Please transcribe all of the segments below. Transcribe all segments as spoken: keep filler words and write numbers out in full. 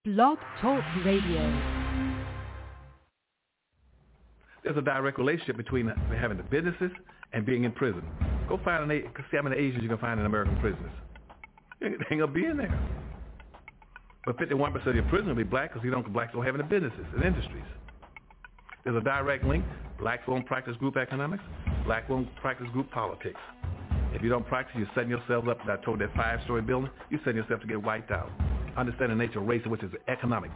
Blog Talk Radio. There's a direct relationship between having the businesses and being in prison. Go find an see how many Asians you can find in American prisons. They ain't gonna be in there. But fifty-one percent of your prison will be black because you don't blacks don't have any businesses and industries. There's a direct link. Blacks won't practice group economics. Black won't practice group politics. If you don't practice, you're setting yourself up. I told that five-story building, you're setting yourself to get wiped out. Understand the nature of race, which is economics.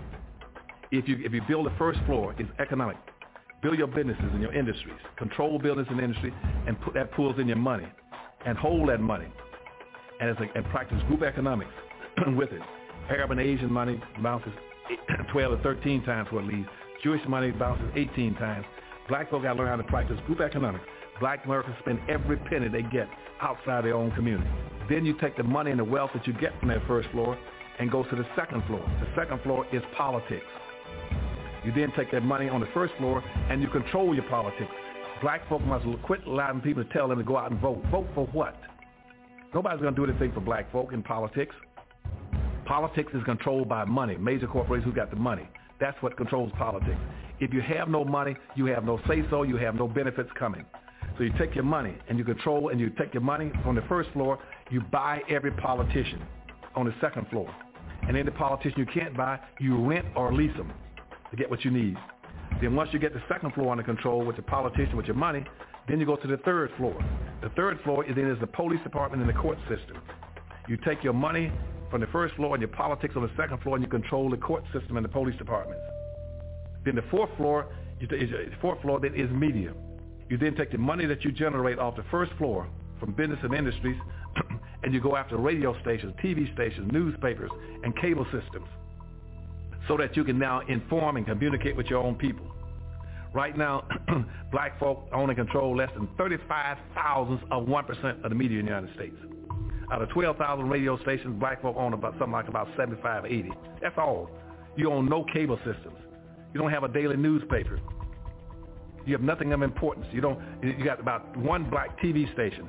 If you if you build the first floor, it's economic. Build your businesses and your industries. Control business and industry, and put that pulls in your money, and hold that money, and it's like, and practice group economics with it. Arab and Asian money bounces twelve to thirteen times what it leaves. Jewish money bounces eighteen times. Black folk got to learn how to practice group economics. Black Americans spend every penny they get outside their own community. Then you take the money and the wealth that you get from that first floor and go to the second floor. The second floor is politics. You then take that money on the first floor and you control your politics. Black folk must quit allowing people to tell them to go out and vote. Vote for what? Nobody's going to do anything for black folk in politics. Politics is controlled by money, major corporations who got the money. That's what controls politics. If you have no money, you have no say-so, you have no benefits coming. So you take your money and you control, and you take your money from the first floor, you buy every politician on the second floor. And any politician you can't buy, you rent or lease them to get what you need. Then once you get the second floor under control with the politician, with your money, then you go to the third floor. The third floor is then is the police department and the court system. You take your money from the first floor and your politics on the second floor, and you control the court system and the police departments. Then the fourth floor, is the fourth floor then is media. You then take the money that you generate off the first floor from business and industries, and you go after radio stations, T V stations, newspapers, and cable systems, so that you can now inform and communicate with your own people. Right now, black folk own and control less than thirty-five thousandths of one percent of the media in the United States. Out of twelve thousand radio stations, black folk own about something like about seventy-five, eighty. That's all. You own no cable systems. You don't have a daily newspaper. You have nothing of importance. You don't. You got about one black T V station,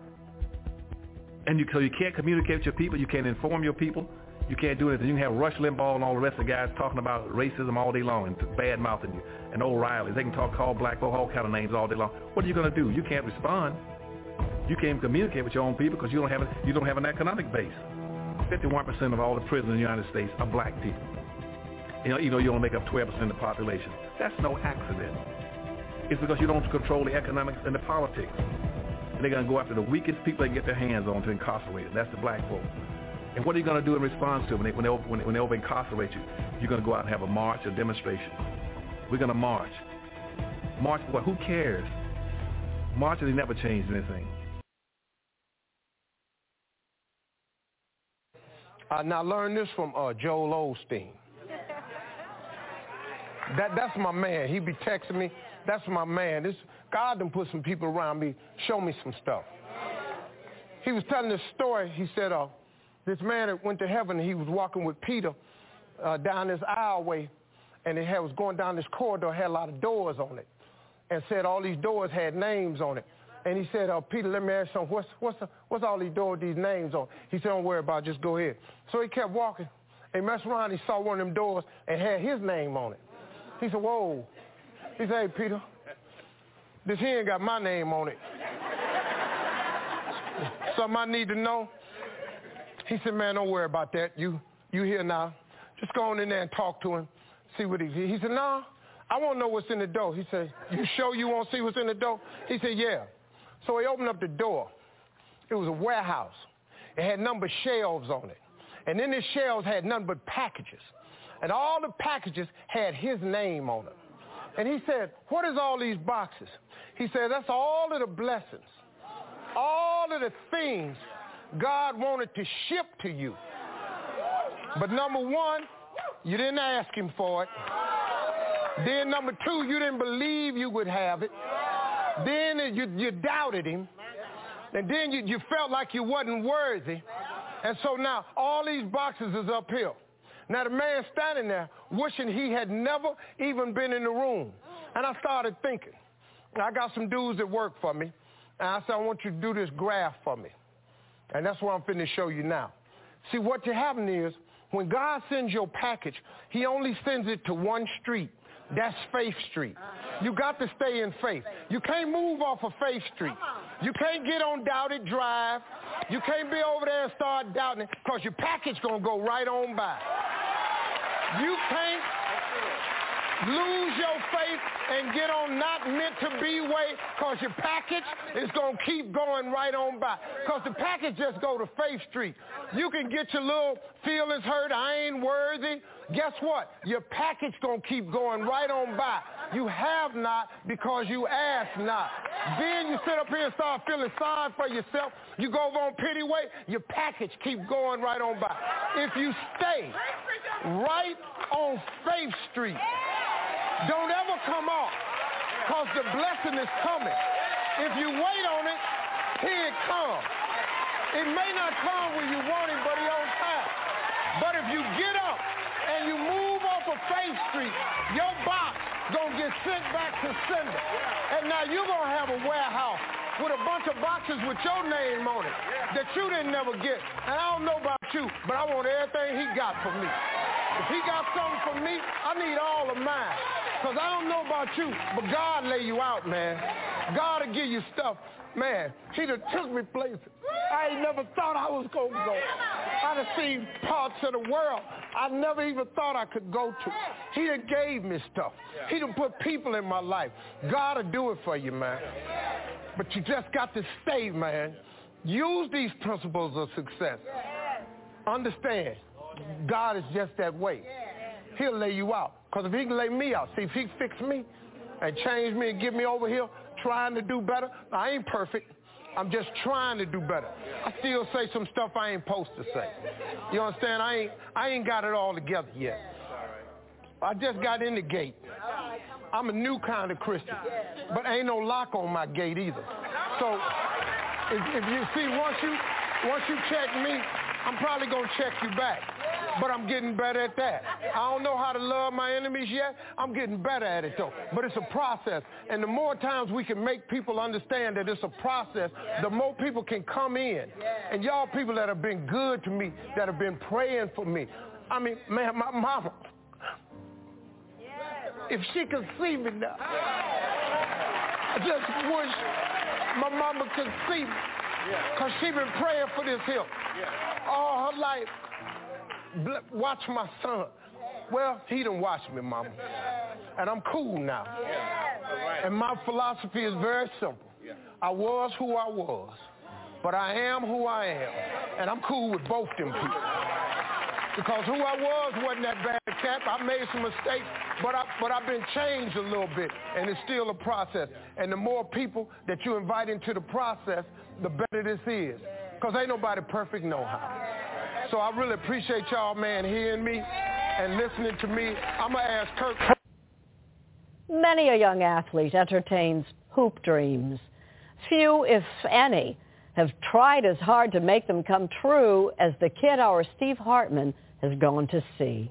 and you so you can't communicate with your people. You can't inform your people. You can't do anything. You can have Rush Limbaugh and all the rest of the guys talking about racism all day long and bad mouthing you, and O'Reilly. They can talk, call black folk all kind of names all day long. What are you going to do? You can't respond. You can't communicate with your own people because you don't have a, you don't have an economic base. fifty-one percent of all the prisoners in the United States are black people. You know, you know, you only make up twelve percent of the population. That's no accident. It's because you don't control the economics and the politics. And they're going to go after the weakest people they can get their hands on to incarcerate them. That's the black folk. And what are you going to do in response to it when they, when they, when they, when they over-incarcerate you? You're going to go out and have a march, a demonstration. We're going to march. March for what? Who cares? Marching has never changed anything. I now learned this from uh, Joel Osteen. That that's my man. He be texting me. That's my man. This God done put some people around me, show me some stuff. He was telling this story. He said, uh, this man that went to heaven, he was walking with Peter uh, down this aisleway, and it had, was going down this corridor, had a lot of doors on it, and said all these doors had names on it. And he said, uh, Peter, let me ask you something. What's, what's, the, what's all these doors, these names on? He said, don't worry about it, just go ahead. So he kept walking. He messed around, he saw one of them doors and had his name on it. He said, whoa. He said, hey, Peter, this here ain't got my name on it. Something I need to know? He said, man, don't worry about that. You you here now. Just go on in there and talk to him, see what he He said, no, I want to know what's in the door. He said, you sure you want to see what's in the door? He said, yeah. So he opened up the door. It was a warehouse. It had numbered shelves on it. And in the shelves had nothing but packages. And all the packages had his name on them. And he said, what is all these boxes? He said, that's all of the blessings, all of the things God wanted to ship to you. But number one, you didn't ask him for it. Then number two, you didn't believe you would have it. Then you, you doubted him. And then you, you felt like you wasn't worthy. And so now all these boxes is up here. Now the man standing there wishing he had never even been in the room. And I started thinking, I got some dudes that work for me. And I said, I want you to do this graph for me. And that's what I'm finna show you now. See, what happened is When God sends your package, he only sends it to one street. That's Faith Street. You got to stay in faith. You can't move off of Faith Street. You can't get on Doubted Drive. You can't be over there and start doubting it because your package going to go right on by. You can't lose your faith and get on not meant to be way because your package is going to keep going right on by. Because the package just go to Faith Street. You can get your little feelings hurt, I ain't worthy. Guess what? Your package going to keep going right on by. You have not because you ask not. Then you sit up here and start feeling sorry for yourself. You go over on pity way, your package keep going right on by. If you stay right on Faith Street, don't ever come off because the blessing is coming. If you wait on it, here it comes. It may not come when you want it, but it's on time. But if you get up and you move off of Faith Street, your box gonna get sent back to sender. And now you're gonna have a warehouse with a bunch of boxes with your name on it that you didn't never get. And I don't know about you, but I want everything he got for me. If he got something for me, I need all of mine. Because I don't know about you, but God lay you out, man. God will give you stuff. Man, he done took me places I ain't never thought I was going to go. I done seen parts of the world I never even thought I could go to. He done gave me stuff. He done put people in my life. God will do it for you, man. But you just got to stay, man. Use these principles of success. Understand, God is just that way. He'll lay you out. Because if he can lay me out, see, if he fix me and change me and get me over here trying to do better, I ain't perfect. I'm just trying to do better. I still say some stuff I ain't supposed to say. You understand? I ain't, I ain't got it all together yet. I just got in the gate. I'm a new kind of Christian, but ain't no lock on my gate either. So if, if you see, once you, once you check me, I'm probably going to check you back. But I'm getting better at that. I don't know how to love my enemies yet. I'm getting better at it, though. But it's a process. And the more times we can make people understand that it's a process, the more people can come in. And y'all people that have been good to me, that have been praying for me. I mean, man, my mama, if she could see me now, I just wish my mama could see me. Because she been praying for this here all her life. Watch my son. Well, he done watched me, mama. And I'm cool now. And my philosophy is very simple. I was who I was, but I am who I am. And I'm cool with both them people. Because who I was wasn't that bad, Cap. I made some mistakes, but, I, but I've been changed a little bit, and it's still a process. And the more people that you invite into the process, the better this is. Because ain't nobody perfect no how. So I really appreciate y'all, man, hearing me and listening to me. I'm going to ask Kirk. Many a young athlete entertains hoop dreams. Few, if any, have tried as hard to make them come true as the kid our Steve Hartman has gone to see.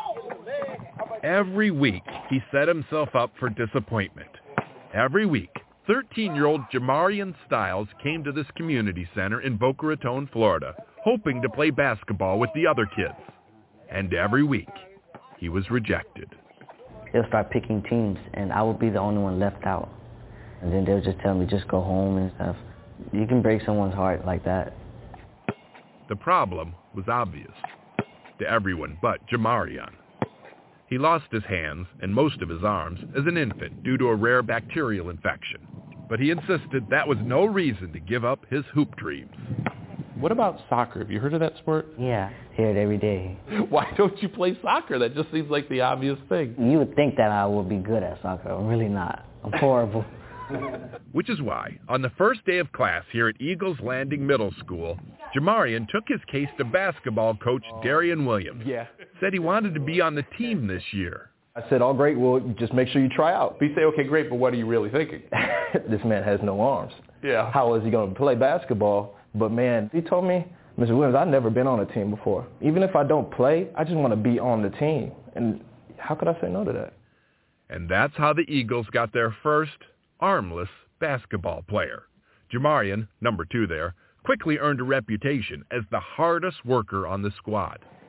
Every week, he set himself up for disappointment. Every week, thirteen-year-old Jamarian Styles came to this community center in Boca Raton, Florida, hoping to play basketball with the other kids. And every week, he was rejected. They'll start picking teams, and I would be the only one left out. And then they'll just tell me, just go home and stuff. You can break someone's heart like that. The problem was obvious to everyone but Jamarian. He lost his hands and most of his arms as an infant due to a rare bacterial infection. But he insisted that was no reason to give up his hoop dreams. What about soccer? Have you heard of that sport? Yeah, hear it every day. Why don't you play soccer? That just seems like the obvious thing. You would think that I would be good at soccer. I'm really not. I'm horrible. Which is why, on the first day of class here at Eagles Landing Middle School, Jamarian took his case to basketball coach Darian Williams. Yeah. Said he wanted to be on the team this year. I said, oh, great, well, just make sure you try out. But you say, okay, great, but what are you really thinking? This man has no arms. Yeah. How is he going to play basketball? But, man, he told me, Mister Williams, I've never been on a team before. Even if I don't play, I just want to be on the team. And how could I say no to that? And that's how the Eagles got their first armless basketball player. Jamarian, number two there, quickly earned a reputation as the hardest worker on the squad.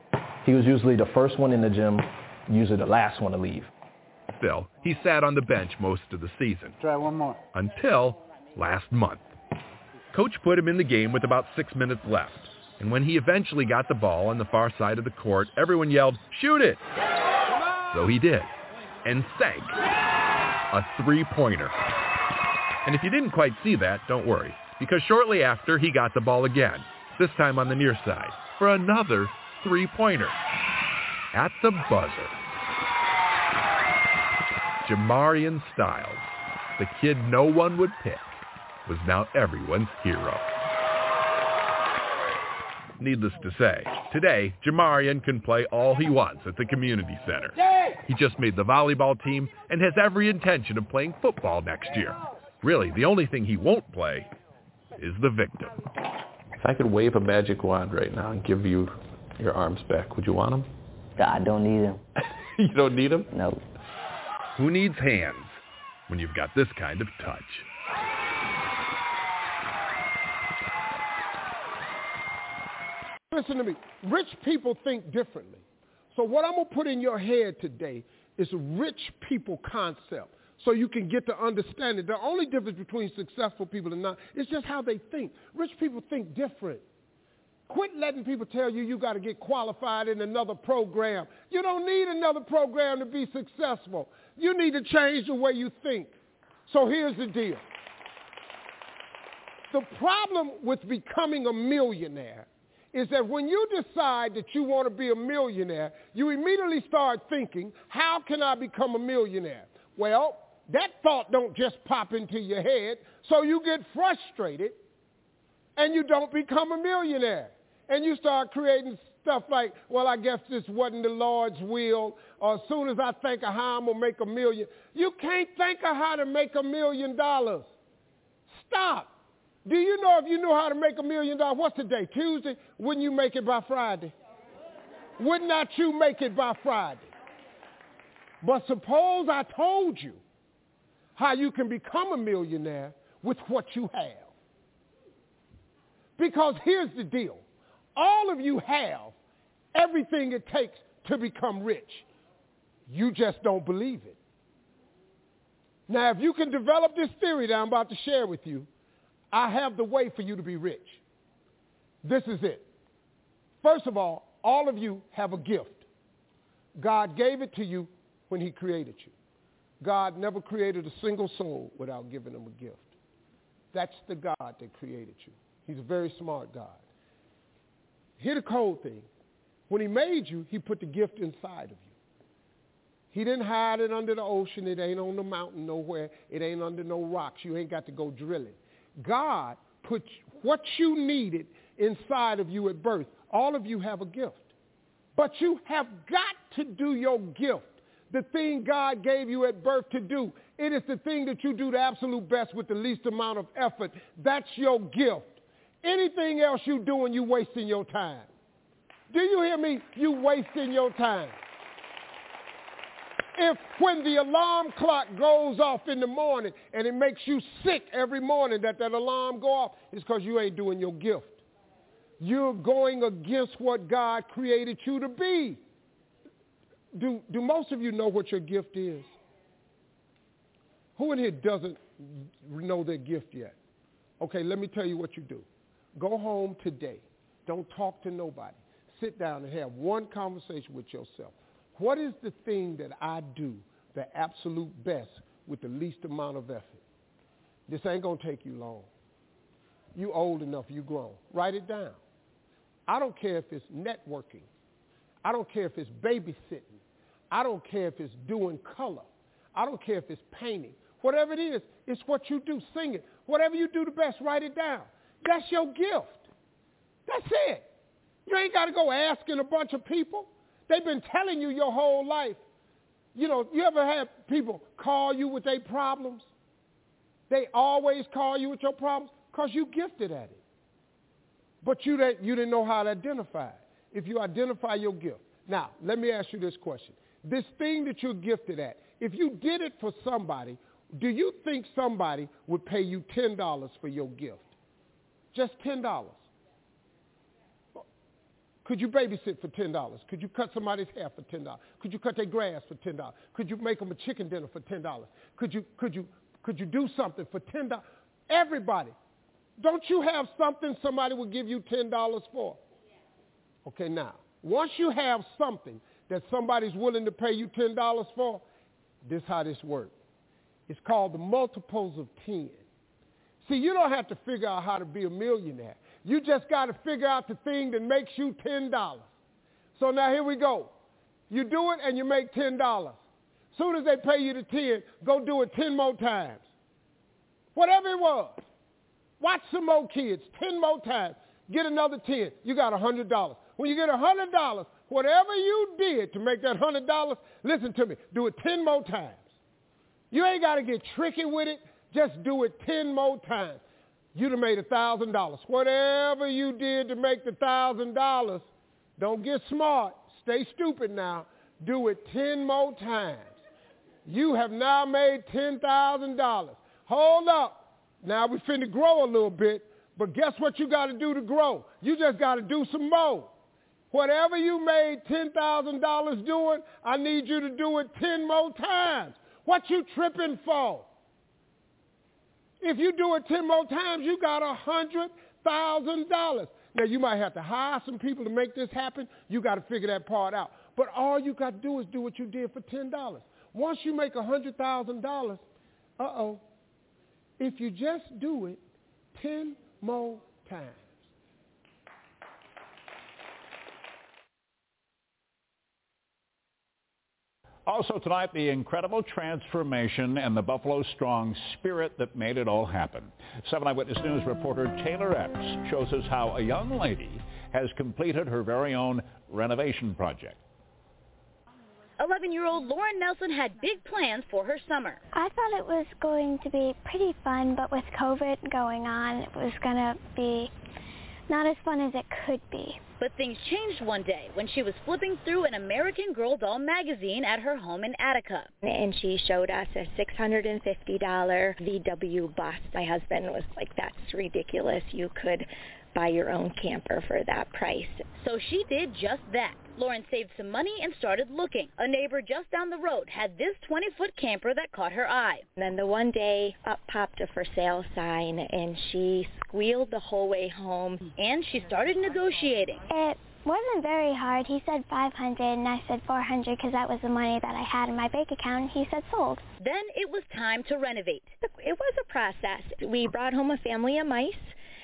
He was usually the first one in the gym, usually the last one to leave. Still, he sat on the bench most of the season. Try one more. Until last month. Coach put him in the game with about six minutes left. And when he eventually got the ball on the far side of the court, everyone yelled, "Shoot it!" So he did. And sank. A three-pointer. And if you didn't quite see that, don't worry. Because shortly after, he got the ball again. This time on the near side. For another three-pointer. At the buzzer. Jamarian Styles, the kid no one would pick, was now everyone's hero. Needless to say, today, Jamarian can play all he wants at the community center. He just made the volleyball team and has every intention of playing football next year. Really, the only thing he won't play is the victim. If I could wave a magic wand right now and give you your arms back, would you want them? I don't need them. You don't need them? No. Who needs hands when you've got this kind of touch? Listen to me. Rich people think differently. So what I'm going to put in your head today is a rich people concept so you can get to understand it. The only difference between successful people and not is just how they think. Rich people think different. Quit letting people tell you you got to get qualified in another program. You don't need another program to be successful. You need to change the way you think. So here's the deal. The problem with becoming a millionaire is that when you decide that you want to be a millionaire, you immediately start thinking, how can I become a millionaire? Well, that thought don't just pop into your head, so you get frustrated and you don't become a millionaire. And you start creating stuff like, well, I guess this wasn't the Lord's will, or as soon as I think of how I'm going to make a million. You can't think of how to make a million dollars. Stop. Do you know if you knew how to make a million dollars, what's today, Tuesday? Wouldn't you make it by Friday? Would not you make it by Friday? But suppose I told you how you can become a millionaire with what you have. Because here's the deal. All of you have everything it takes to become rich. You just don't believe it. Now, if you can develop this theory that I'm about to share with you, I have the way for you to be rich. This is it. First of all, all of you have a gift. God gave it to you when he created you. God never created a single soul without giving them a gift. That's the God that created you. He's a very smart God. Here's the cold thing. When he made you, he put the gift inside of you. He didn't hide it under the ocean. It ain't on the mountain nowhere. It ain't under no rocks. You ain't got to go drilling. God put what you needed inside of you at birth. All of you have a gift. But you have got to do your gift, the thing God gave you at birth to do. It is the thing that you do the absolute best with the least amount of effort. That's your gift. Anything else you doing, you wasting your time. Do you hear me? You wasting your time. If when the alarm clock goes off in the morning and it makes you sick every morning that that alarm go off, it's because you ain't doing your gift. You're going against what God created you to be. Do, do most of you know what your gift is? Who in here doesn't know their gift yet? Okay, let me tell you what you do. Go home today. Don't talk to nobody. Sit down and have one conversation with yourself. What is the thing that I do the absolute best with the least amount of effort? This ain't going to take you long. You old enough, you grown. Write it down. I don't care if it's networking. I don't care if it's babysitting. I don't care if it's doing color. I don't care if it's painting. Whatever it is, it's what you do. Sing it. Whatever you do the best, write it down. That's your gift. That's it. You ain't got to go asking a bunch of people. They've been telling you your whole life. You know, you ever had people call you with their problems? They always call you with your problems because you gifted at it. But you didn't, you didn't know how to identify it. If you identify your gift. Now, let me ask you this question. This thing that you're gifted at, if you did it for somebody, do you think somebody would pay you ten dollars for your gift? Just ten dollars. Could you babysit for ten dollars? Could you cut somebody's hair for ten dollars? Could you cut their grass for ten dollars? Could you make them a chicken dinner for ten dollars? Could you, could you, could you do something for ten dollars? Everybody. Don't you have something somebody will give you ten dollars for? Okay, now, once you have something that somebody's willing to pay you ten dollars for, this is how this works. It's called the multiples of ten. See, you don't have to figure out how to be a millionaire. You just got to figure out the thing that makes you ten dollars. So now here we go. You do it and you make ten dollars. As soon as they pay you the ten, go do it ten more times. Whatever it was. Watch some more kids, ten more times. Get another ten. You got one hundred dollars. When you get one hundred dollars, whatever you did to make that one hundred dollars, listen to me, do it ten more times. You ain't got to get tricky with it. Just do it ten more times. You'd have made one thousand dollars. Whatever you did to make the one thousand dollars, don't get smart. Stay stupid now. Do it ten more times. You have now made ten thousand dollars. Hold up. Now we're finna grow a little bit, but guess what you got to do to grow? You just got to do some more. Whatever you made ten thousand dollars doing, I need you to do it ten more times. What you tripping for? If you do it ten more times, you got one hundred thousand dollars. Now, you might have to hire some people to make this happen. You got to figure that part out. But all you got to do is do what you did for ten dollars. Once you make one hundred thousand dollars, uh-oh, if you just do it ten more times. Also tonight, the incredible transformation and the Buffalo Strong spirit that made it all happen. seven Eyewitness News reporter Taylor Epps shows us how a young lady has completed her very own renovation project. eleven-year-old Lauren Nelson had big plans for her summer. I thought it was going to be pretty fun, but with COVID going on, it was going to be not as fun as it could be. But things changed one day when she was flipping through an American Girl doll magazine at her home in Attica. And she showed us a six hundred fifty dollars V W bus. My husband was like, that's ridiculous. You could buy your own camper for that price. So she did just that. Lauren saved some money and started looking. A neighbor just down the road had this twenty-foot camper that caught her eye. And then the one day up popped a for sale sign, and she squealed the whole way home. And she started negotiating. It wasn't very hard. He said five hundred dollars, and I said four hundred dollars because that was the money that I had in my bank account. He said sold. Then it was time to renovate. It was a process. We brought home a family of mice.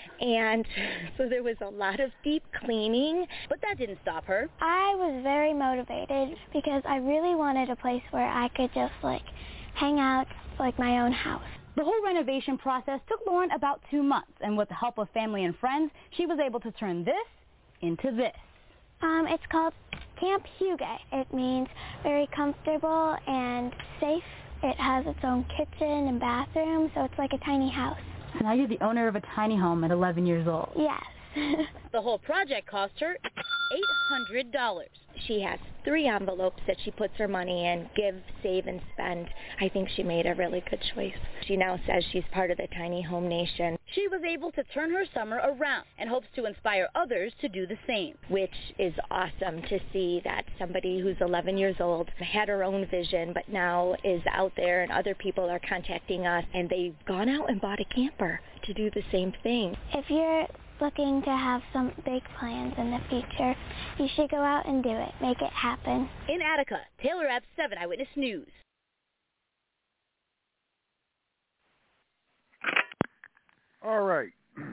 And so there was a lot of deep cleaning. But that didn't stop her. I was very motivated because I really wanted a place where I could just, like, hang out like my own house. The whole renovation process took Lauren about two months. And with the help of family and friends, she was able to turn this into this. Um, it's called Camp Hugo. It means very comfortable and safe. It has its own kitchen and bathroom, so it's like a tiny house. Now you're the owner of a tiny home at eleven years old. Yes. The whole project cost her eight hundred dollars. She has three envelopes that she puts her money in, give, save, and spend. I think she made a really good choice. She now says she's part of the Tiny Home Nation. She was able to turn her summer around and hopes to inspire others to do the same. Which is awesome to see that somebody who's eleven years old had her own vision, but now is out there and other people are contacting us, and they've gone out and bought a camper to do the same thing. If you're looking to have some big plans in the future, you should go out and do it. Make it happen. In Attica, Taylor Epps, seven Eyewitness News. All right.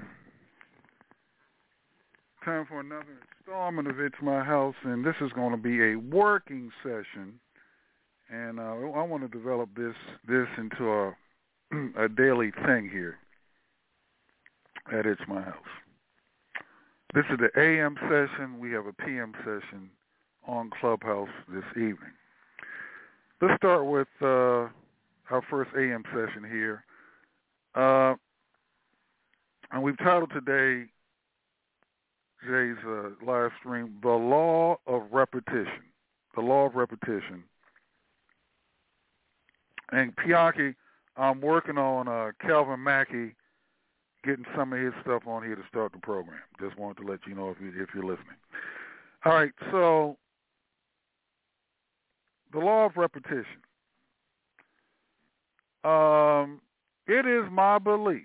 Time for another installment of It's My House, and this is going to be a working session. And uh, I want to develop this this into a a daily thing here at It's My House. This is the A M session. We have a P M session on Clubhouse this evening. Let's start with uh, our first A M session here. Uh, and we've titled today, today's uh, live stream, The Law of Repetition. The Law of Repetition. And Pianki, I'm working on uh, Calvin Mackey getting some of his stuff on here to start the program. Just wanted to let you know if, you, if you're listening. All right, so the law of repetition. Um, it is my belief,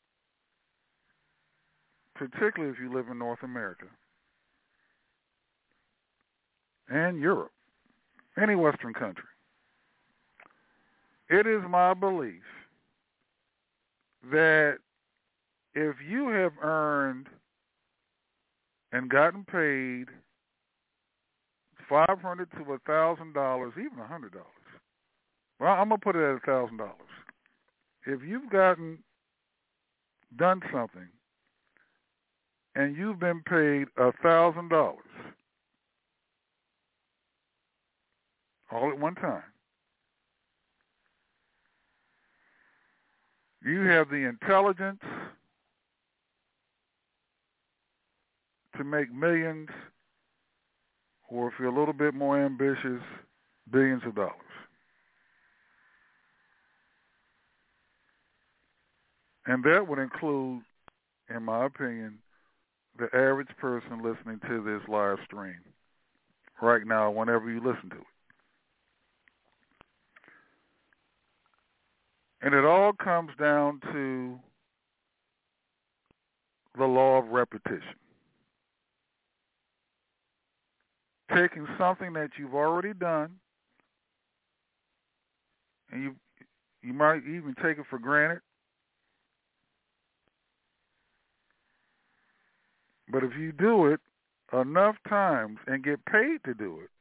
particularly if you live in North America and Europe, any Western country, it is my belief that if you have earned and gotten paid five hundred to a thousand dollars, even a hundred dollars. Well, I'm gonna put it at a thousand dollars. If you've gotten done something and you've been paid a thousand dollars all at one time, you have the intelligence to make millions, or if you're a little bit more ambitious, billions of dollars. And that would include, in my opinion, the average person listening to this live stream right now, whenever you listen to it. And it all comes down to the law of repetition. Taking something that you've already done, and you you might even take it for granted, but if you do it enough times and get paid to do it,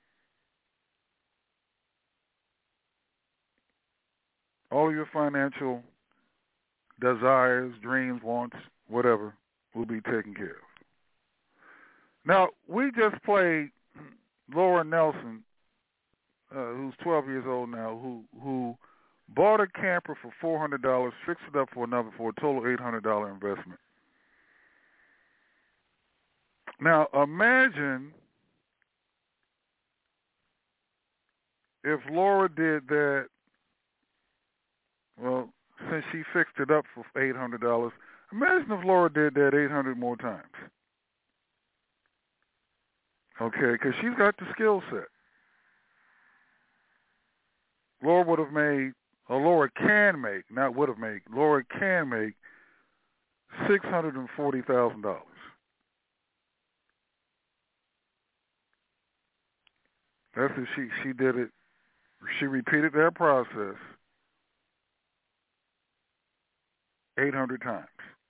all of your financial desires, dreams, wants, whatever, will be taken care of. Now, we just played Laura Nelson, uh, who's twelve years old now, who who bought a camper for four hundred dollars, fixed it up for another for a total eight hundred dollars investment. Now, imagine if Laura did that, well, since she fixed it up for eight hundred dollars, imagine if Laura did that eight hundred more times. Okay, because she's got the skill set. Laura would have made, or Laura can make, not would have made, Laura can make six hundred forty thousand dollars. That's if she, she did it, she repeated that process eight hundred times.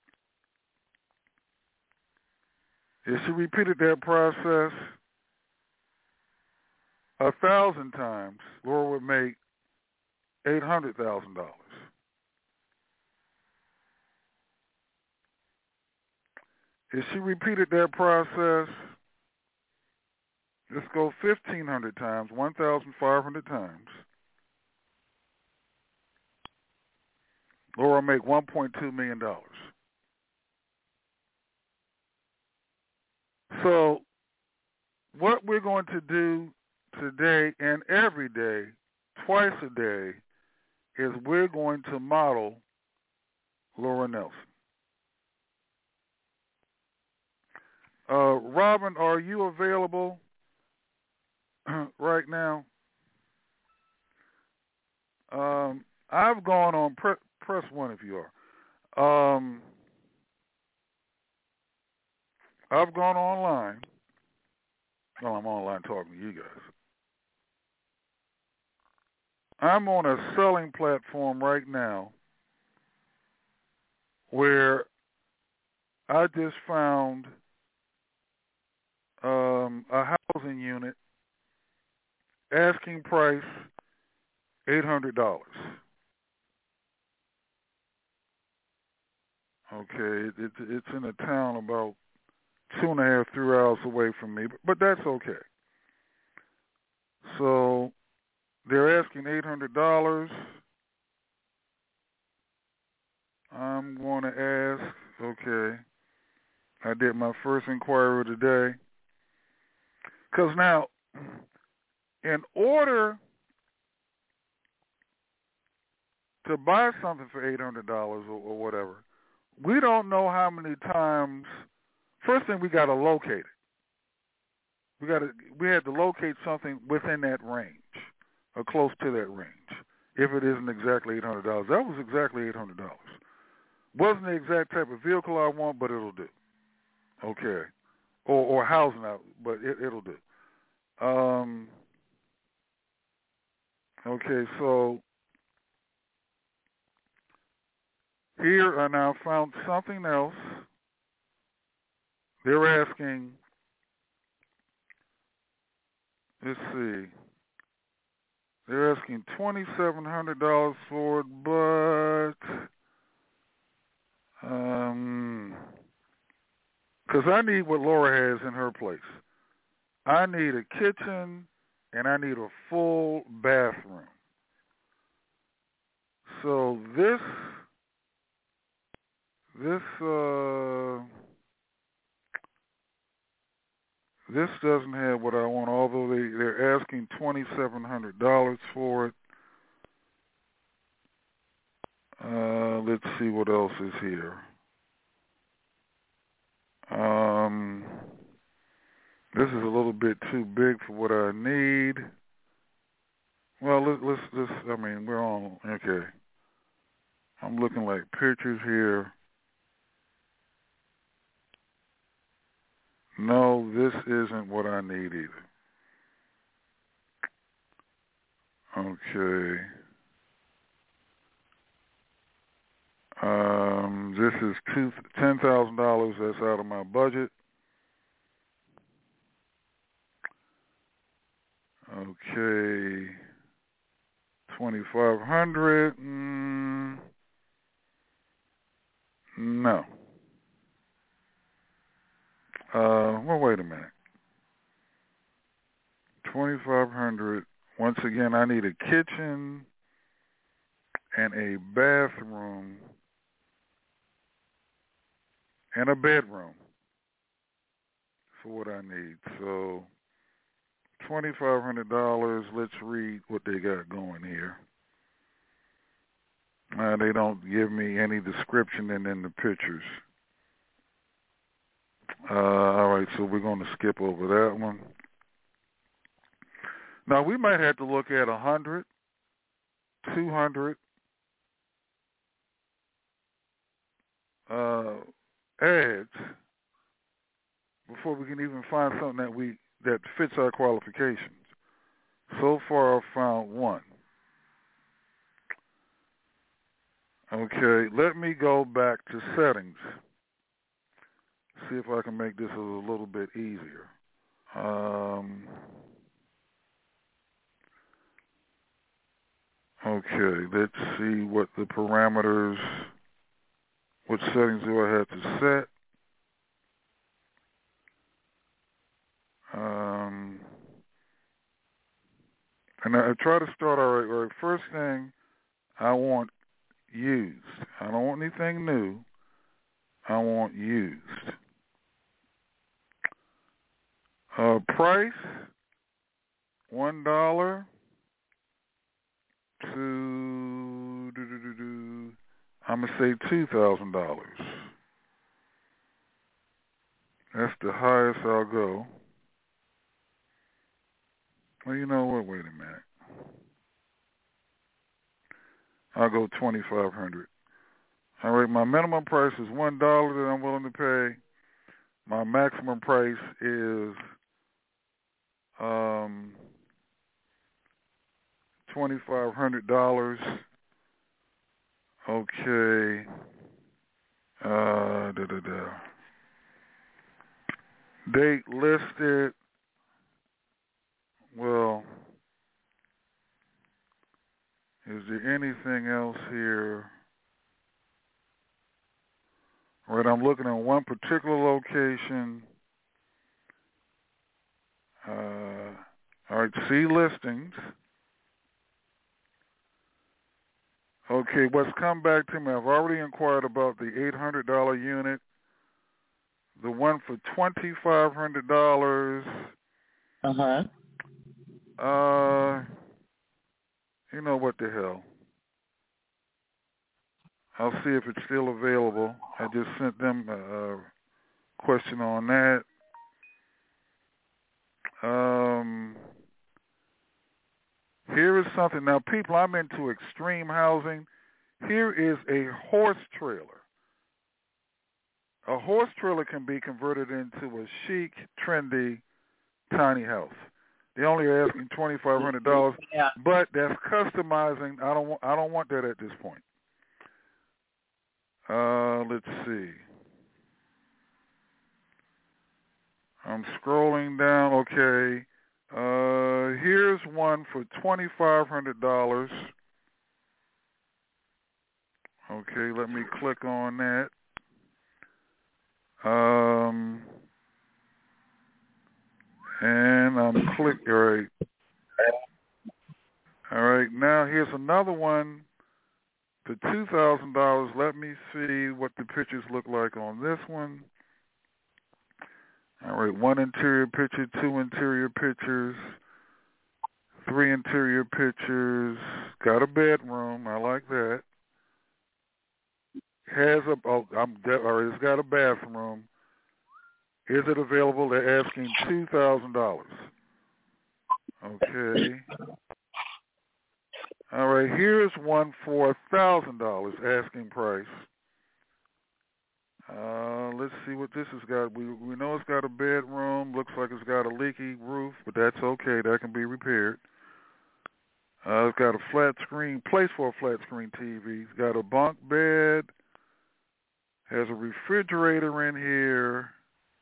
If she repeated that process a thousand times, Laura would make eight hundred thousand dollars. If she repeated that process, let's go fifteen hundred times, one thousand five hundred times, Laura will make one point two million dollars. So what we're going to do today and every day, twice a day, is we're going to model Laura Nelson. Uh, Robin, are you available right now? Um, I've gone on, pre- press one if you are. Um, I've gone online. Well, I'm online talking to you guys. I'm on a selling platform right now where I just found um, a housing unit, asking price eight hundred dollars. Okay, it, it, it's in a town about two and a half, three hours away from me, but, but that's okay. So they're asking eight hundred dollars. I'm going to ask, okay, I did my first inquiry today. Because now, in order to buy something for eight hundred dollars or, or whatever, we don't know how many times. First thing, we got to locate it. We got to we had to locate something within that range, or close to that range. If it isn't exactly eight hundred dollars, that was exactly eight hundred dollars. Wasn't the exact type of vehicle I want, but it'll do. Okay, or or housing out, but it, it'll do. Um. Okay, so here I now found something else. They're asking. Let's see. They're asking twenty-seven hundred dollars for it, but um, because I need what Laura has in her place. I need a kitchen and I need a full bathroom. So this, this, uh. This doesn't have what I want, although they, they're asking twenty-seven hundred dollars for it. Uh, let's see what else is here. Um, this is a little bit too big for what I need. Well, let, let's, let's, I mean, we're on, okay. I'm looking like pictures here. No, this isn't what I need either. Okay. Um, this is two ten thousand dollars. That's out of my budget. Okay. Twenty five hundred. Mm, no. Uh, well, wait a minute. twenty-five hundred. Once again, I need a kitchen and a bathroom and a bedroom for what I need. So twenty-five hundred dollars. Let's read what they got going here. Uh, they don't give me any description and in the pictures. Uh, all right, so we're going to skip over that one. Now, we might have to look at one hundred, two hundred uh, ads before we can even find something that we that fits our qualifications. So far, I've found one. Okay, let me go back to settings. See if I can make this a little bit easier. Um, okay, let's see what the parameters, what settings do I have to set. Um, and I, I try to start, all right, all right, first thing, I want used. I don't want anything new. I want used. Uh, price, one dollar to, do, do, do, do, I'm going to say two thousand dollars. That's the highest I'll go. Well, you know what? Wait a minute. I'll go twenty-five hundred dollars. All right, my minimum price is one dollar that I'm willing to pay. My maximum price is um, twenty-five hundred dollars. Okay. Uh, da, da, da. Date listed. Well, is there anything else here? All right, I'm looking at one particular location. Uh, all right, see listings. Okay, what's come back to me, I've already inquired about the eight hundred dollars unit. The one for twenty-five hundred dollars. Uh-huh. Uh, you know what the hell. I'll see if it's still available. I just sent them a, a question on that. Um, here is something. Now, people, I'm into extreme housing. Here is a horse trailer. A horse trailer can be converted into a chic, trendy, tiny house. They only are asking twenty-five hundred dollars, yeah. but that's customizing. I don't want. I don't want that at this point. Uh, let's see. I'm scrolling down. Okay. Uh, here's one for twenty-five hundred dollars. Okay, let me click on that. Um, and I'm click. All right. All right. Now here's another one for two thousand dollars. Let me see what the pictures look like on this one. All right, one interior picture, two interior pictures, three interior pictures. Got a bedroom. I like that. Has a oh, I'm or it's got a bathroom. Is it available? They're asking two thousand dollars. Okay. All right, here's one for a thousand dollars. Asking price. Uh, let's see what this has got. We we know it's got a bedroom. Looks like it's got a leaky roof, but that's okay. That can be repaired. Uh, it's got a flat screen, place for a flat screen T V. It's got a bunk bed. Has a refrigerator in here.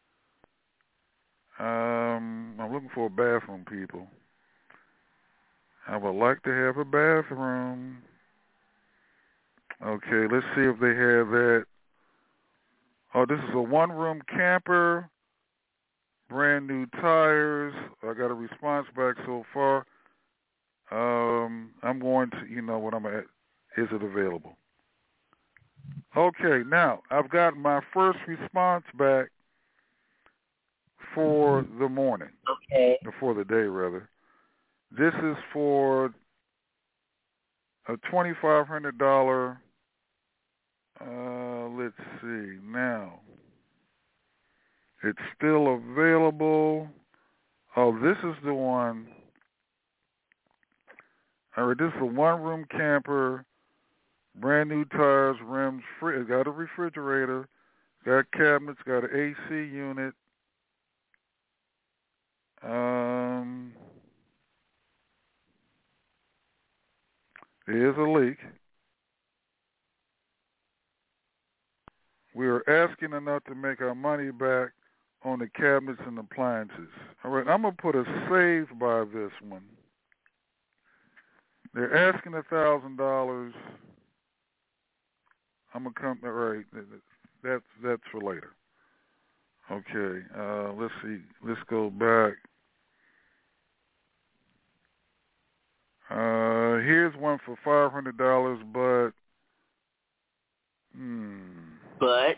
Um, I'm looking for a bathroom, people. I would like to have a bathroom. Okay, let's see if they have that. Oh, this is a one-room camper, brand new tires. I got a response back so far. Um, I'm going to, you know what I'm at. Is it available? Okay, now I've got my first response back for the morning. Okay. Or for the day, rather. This is for a twenty-five hundred dollars. Uh, let's see. Now, it's still available. Oh, this is the one. All right, this is a one-room camper, brand new tires, rims, free. It's got a refrigerator, got cabinets, got an A C unit. Um, there is a leak. We are asking enough to make our money back on the cabinets and appliances. All right, I'm going to put a save by this one. They're asking one thousand dollars. I'm going to come, all right, that's, that's for later. Okay, uh, let's see. Let's go back. Uh, here's one for five hundred dollars, but... Hmm. But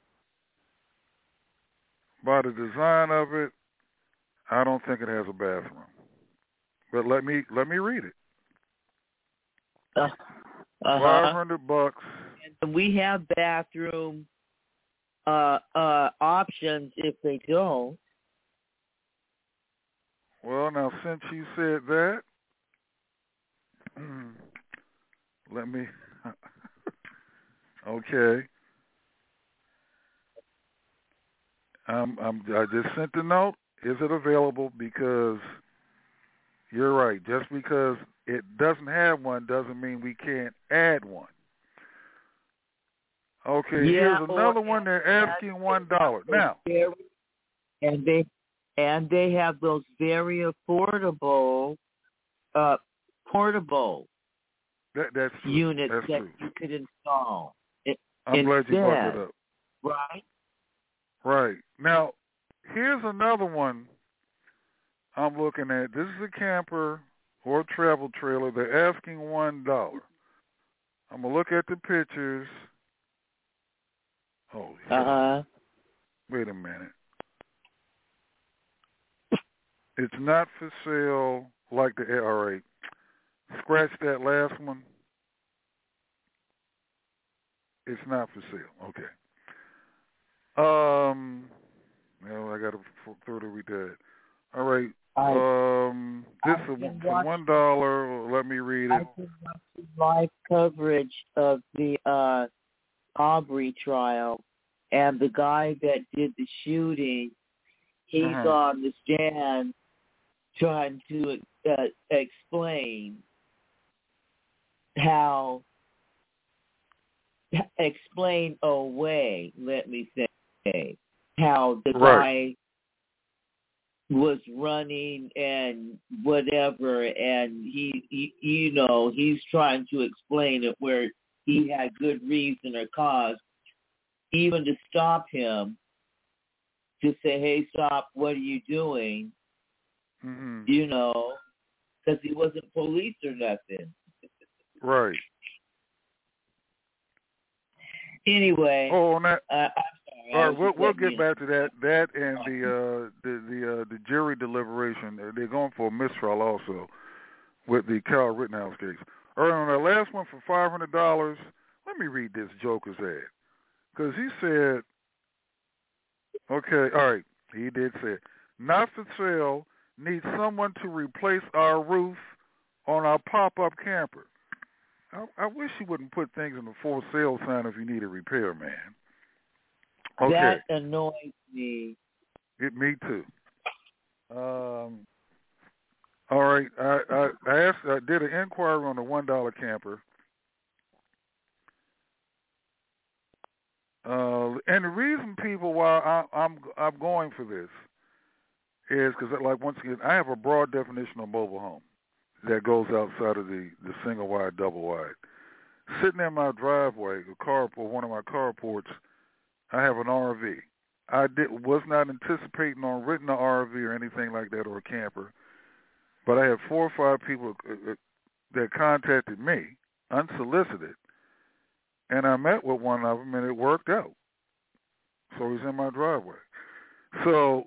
by the design of it, I don't think it has a bathroom. But let me let me read it. Uh, uh-huh. Five hundred bucks. And we have bathroom uh, uh, options if they don't. Well, now since you said that, let me. Okay. Um, I'm, I just sent the note. Is it available? Because you're right. Just because it doesn't have one doesn't mean we can't add one. Okay, Yeah, here's another one. They're asking one dollar now. And they and they have those very affordable, uh, portable that, that's true. units that's that true. you could install. It, I'm instead, glad you brought that up. Right. Right. Now, here's another one I'm looking at. This is a camper or a travel trailer. They're asking one dollar. I'm going to look at the pictures. Oh, yeah. Uh-huh. Wait a minute. It's not for sale like the, all right. Scratch that last one. It's not for sale. Okay. Um, well, I got to throw the read that. All right. Um, this is for one dollar. Let me read it. I just watched live coverage of the uh, Aubrey trial, and the guy that did the shooting, he's Uh-huh. on the stand trying to uh, explain how explain away. Let me say how the Right. guy was running and whatever, and he, he, you know, he's trying to explain it where he had good reason or cause even to stop him, to say, hey, stop, what are you doing? Mm-hmm. You know, because he wasn't police or nothing. Right. Anyway, Oh, on that. uh, I'm sorry. All I right, was we'll just we'll letting get you back to that. That and the uh, the the uh, the jury deliberation. They're going for a mistrial also with the Kyle Rittenhouse case. All right, on that last one for five hundred dollars. Let me read this Joker's ad because he said, okay, all right, he did say it. Not for sale. Need someone to replace our roof on our pop-up camper. I, I wish you wouldn't put things in the for sale sign if you need a repair, man. Okay. That annoys me. It, me too. Um, all right. I, I, I asked. I did an inquiry on the one dollar camper, uh, and the reason people why I, I'm I'm going for this is because, like, once again, I have a broad definition of mobile home that goes outside of the, the single wide, double wide. Sitting in my driveway, a car or one of my carports, I have an R V. I did was not anticipating on renting an R V or anything like that or a camper, but I had four or five people that contacted me unsolicited, and I met with one of them, and it worked out. So he's in my driveway. So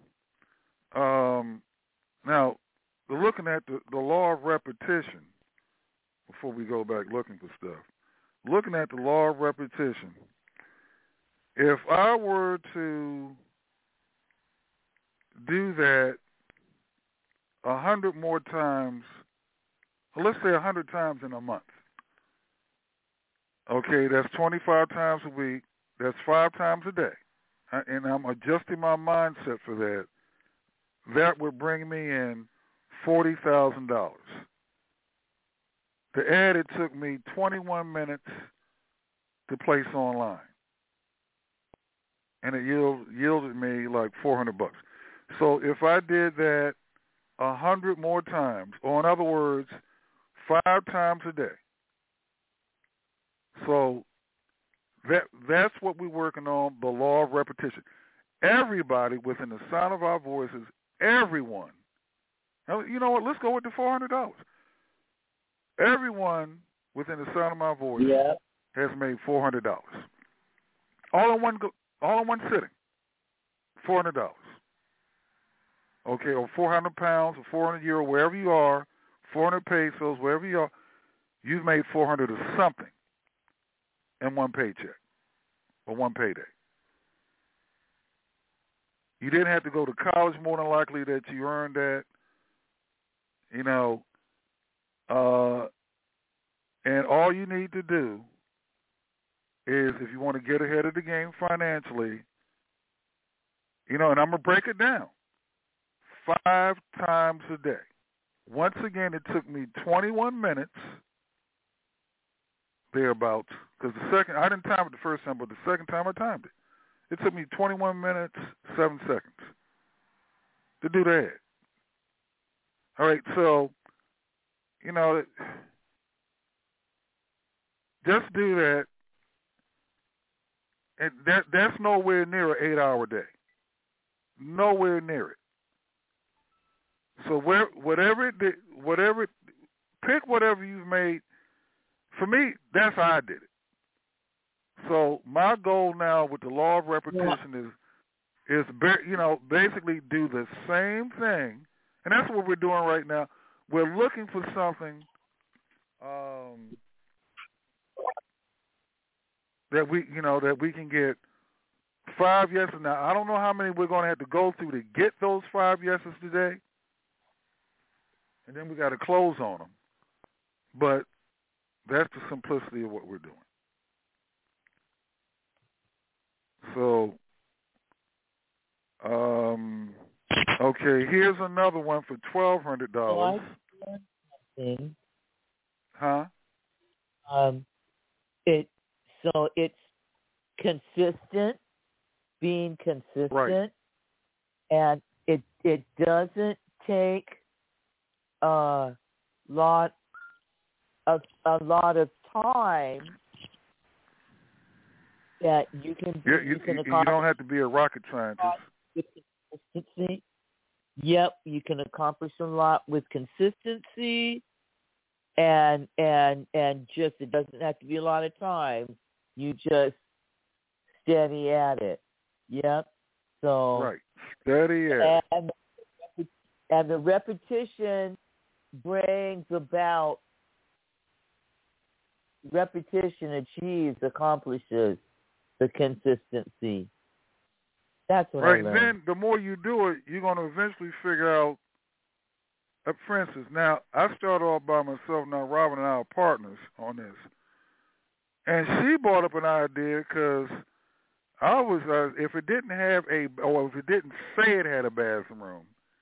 um, now, looking at the, the law of repetition, before we go back looking for stuff, looking at the law of repetition, if I were to do that a hundred more times, let's say a hundred times in a month, okay, that's twenty-five times a week, that's five times a day, and I'm adjusting my mindset for that, that would bring me in forty thousand dollars. The ad, it took me twenty-one minutes to place online, and it yield, yielded me like four hundred bucks. So if I did that a hundred more times, or in other words, five times a day, so that that's what we're working on, the law of repetition. Everybody within the sound of our voices, everyone. Now, you know what? Let's go with the four hundred dollars. Everyone within the sound of my voice yeah. has made four hundred dollars. All in one, all in one sitting. Four hundred dollars. Okay, or four hundred pounds, or four hundred euro, wherever you are, four hundred pesos, wherever you are, you've made four hundred of something in one paycheck or one payday. You didn't have to go to college, more than likely that you earned that. You know, uh, and all you need to do is, if you want to get ahead of the game financially, you know, and I'm going to break it down, five times a day. Once again, it took me twenty-one minutes, thereabouts, because the second, I didn't time it the first time, but the second time I timed it. It took me twenty-one minutes, seven seconds to do that. All right, so, you know, just do that. And that that's nowhere near an eight-hour day. Nowhere near it. So where, whatever it did, whatever, it, pick whatever you've made. For me, that's how I did it. So my goal now with the law of repetition is, is you know, basically do the same thing, and that's what we're doing right now. We're looking for something um, that we, you know, that we can get five yeses. Now, I don't know how many we're going to have to go through to get those five yeses today, and then we got to close on them. But that's the simplicity of what we're doing. So, um, okay, here's another one for twelve hundred dollars. Huh? Um, it so it's consistent, being consistent, right. and it it doesn't take a lot of a lot of time that you can You, you, you, can you, accomplish. you don't have to be a rocket scientist. With consistency. Yep, you can accomplish a lot with consistency, and and and just it doesn't have to be a lot of time. You just steady at it. Yep. So right, steady at and, it. And the repetition brings about repetition achieves, accomplishes the consistency. That's what right. I learned. Then the more you do it, you're going to eventually figure out. Uh, for instance, now I started off by myself. Now Robin and I are partners on this, and she brought up an idea because I was uh, if it didn't have a or if it didn't say it had a bathroom,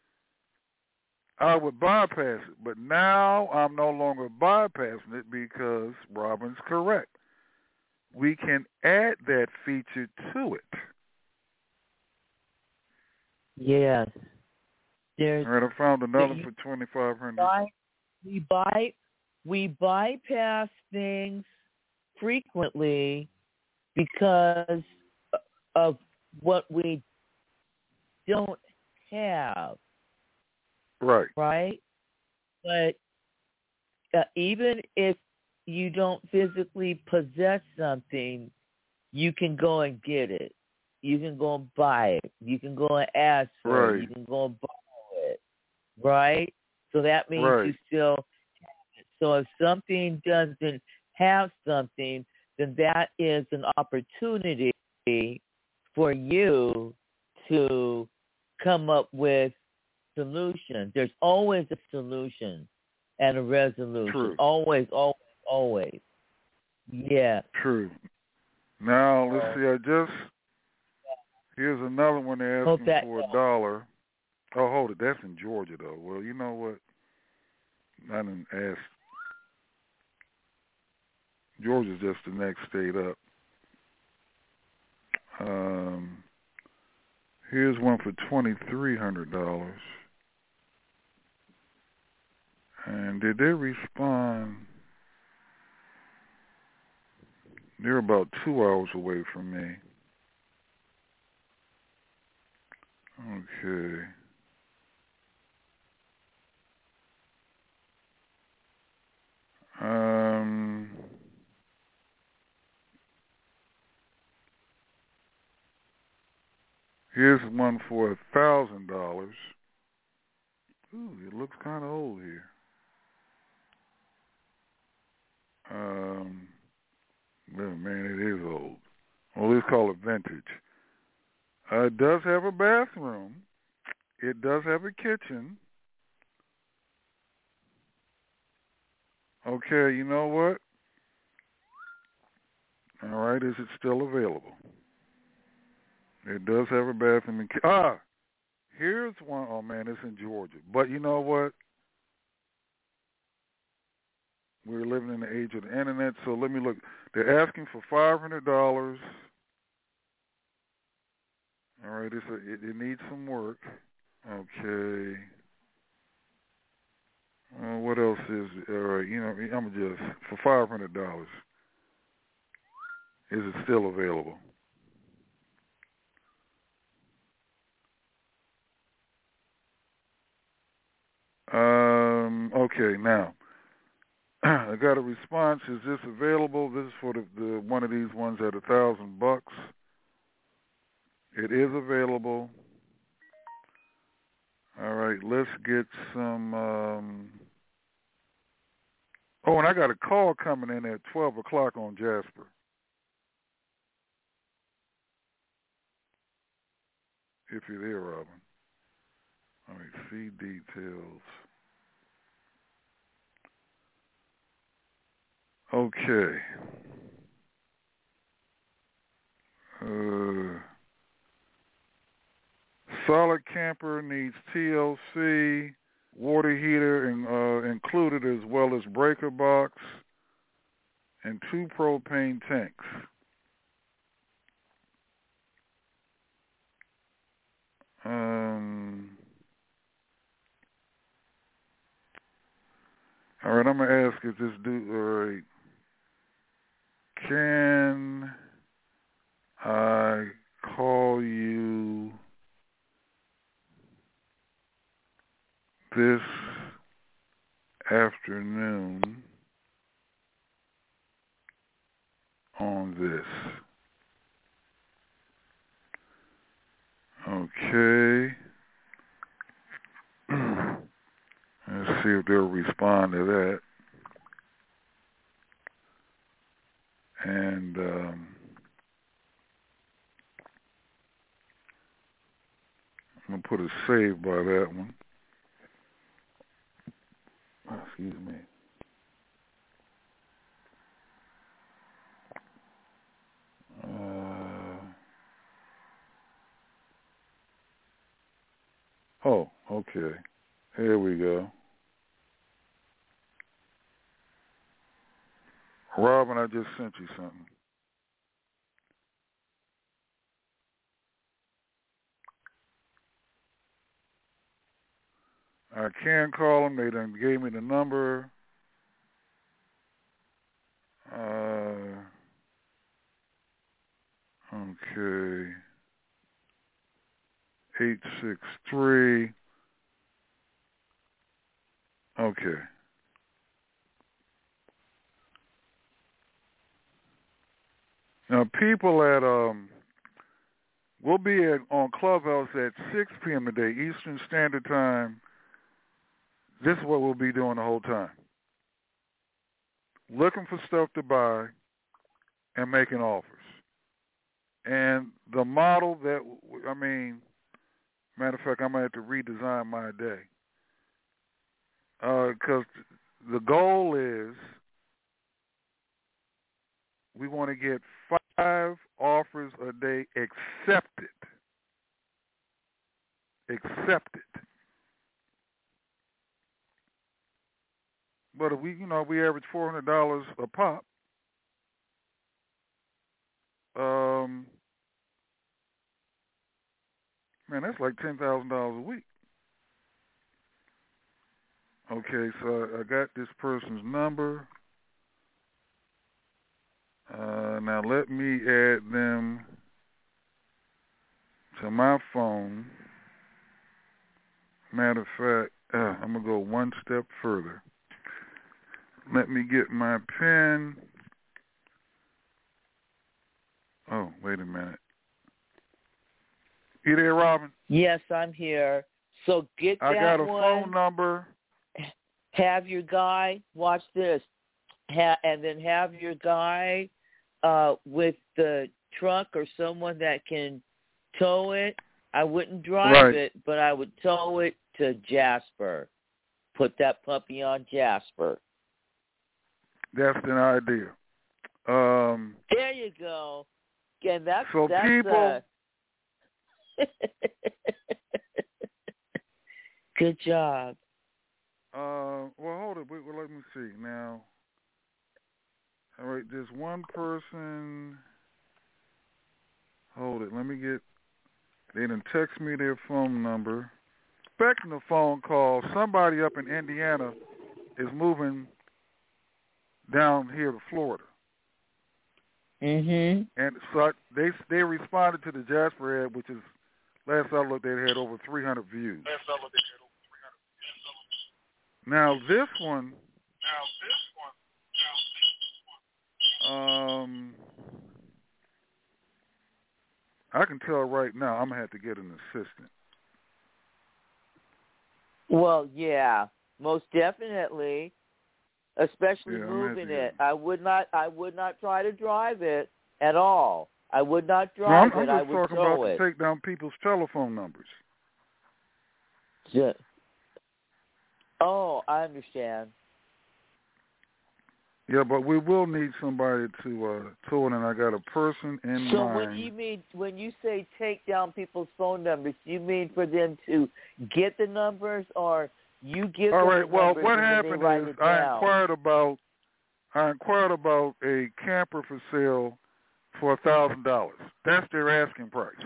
I would bypass it. But now I'm no longer bypassing it because Robin's correct. We can add that feature to it. Yes. There's, All right, I found another for twenty-five hundred dollars. We by we bypass things frequently because of what we don't have. Right. Right? But uh, even if you don't physically possess something, you can go and get it. You can go and buy it. You can go and ask for right. it. You can go and borrow it. Right? So that means right. you still have it. So if something doesn't have something, then that is an opportunity for you to come up with solutions. There's always a solution and a resolution. True. Always, always, always. Yeah. True. Now, let's see. I just... Here's another one they're asking that, for a dollar. Oh, hold it. That's in Georgia, though. Well, you know what? I didn't ask. Georgia's just the next state up. Um, here's one for twenty-three hundred dollars. And did they respond? They're about two hours away from me. Okay. Um, here's one for a thousand dollars. Ooh, it looks kind of old here. Um, well, man, it is old. Well, let's call it vintage. Uh, it does have a bathroom. It does have a kitchen. Okay, you know what? All right, is it still available? It does have a bathroom and ki- ah, here's one. Oh man, it's in Georgia. But you know what? We're living in the age of the internet, so let me look. They're asking for five hundred dollars. All right, it's a, it, it needs some work. Okay. Uh, what else is all right? You know, I'm just for five hundred dollars. Is it still available? Um. Okay. Now, I got a response. Is this available? This is for the, the one of these ones at a thousand bucks. It is available. All right. Let's get some. Um, oh, and I got a call coming in at twelve o'clock on Jasper. If you're there, Robin. All right. See details. Okay. Uh, solid camper needs T L C, water heater in, uh, included, as well as breaker box and two propane tanks. Um, all right, I'm going to ask if this dude, all right, can I call you this afternoon on this? Okay. Let's see if they'll respond to that. And um, I'm going to put a save by that one. Oh, excuse me. Uh, oh, okay. Here we go. Robin, I just sent you something. I can call them. They done gave me the number. Uh, okay. eight six three. Okay. Now, people at, um, we'll be at, on Clubhouse at six p.m. today, Eastern Standard Time. This is what we'll be doing the whole time. Looking for stuff to buy and making offers. And the model that, I mean, matter of fact, I might have to redesign my day. Because uh, the goal is we want to get five offers a day accepted. Accepted. But if we, you know, we average four hundred dollars a pop, um, man, that's like ten thousand dollars a week. Okay, so I got this person's number. Uh, now let me add them to my phone. Matter of fact, uh, I'm going to go one step further. Let me get my pen. Oh, wait a minute. You there, Robin? Yes, I'm here. So get that I got a one, phone number. Have your guy, watch this, ha- and then have your guy uh, with the truck or someone that can tow it. I wouldn't drive Right. it, but I would tow it to Jasper. Put that puppy on Jasper. That's an idea. Um, there you go. Again, that's so that's, people. Uh... Good job. Uh, well, hold it. Wait, well, let me see now. All right, there's one person. Hold it. Let me get. They didn't text me their phone number. Expecting a phone call. Somebody up in Indiana is moving down here to Florida. Mhm. And so they they responded to the Jasper ad, which is last I looked, they had over three hundred views. Last I looked, they had over three hundred views. Now this one. Now this one. Um, I can tell right now I'm gonna have to get an assistant. Well, yeah, most definitely. Especially yeah, moving it. I would not I would not try to drive it at all. I would not No, drive I'm, I'm it. I just would talking tow about it. to take down people's telephone numbers. Yeah. Oh, I understand. Yeah, but we will need somebody to uh, tour, and I got a person in so mind. when you mean when you say take down people's phone numbers, you mean for them to get the numbers, or you give All them right. the Well, numbers what and then happened they write is it I down? inquired about I inquired about a camper for sale for a thousand dollars. That's their asking price.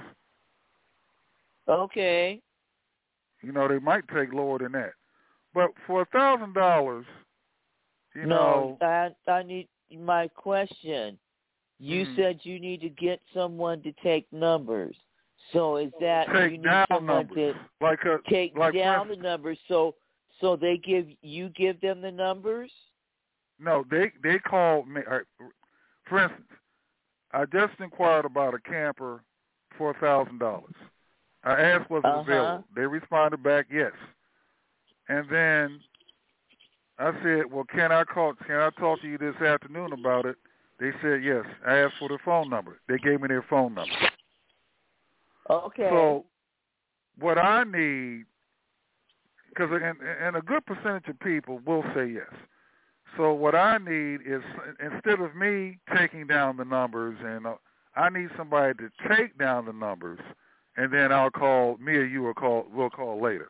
Okay. You know, they might take lower than that, but for a thousand dollars, you no, know. I I need my question. You hmm. said you need to get someone to take numbers. So is that take you need down someone numbers. to like a, take like down the numbers? So so they give you give them the numbers? No, they they called me. All right, for instance, I just inquired about a camper for a thousand dollars. I asked was it uh-huh. available. They responded back yes, and then I said, well, can I call? Can I talk to you this afternoon about it? They said yes. I asked for their phone number. They gave me their phone number. Okay. So what I need, because and, and a good percentage of people will say yes. So what I need is, instead of me taking down the numbers, and uh, I need somebody to take down the numbers, and then I'll call, me or you will call, we'll call later.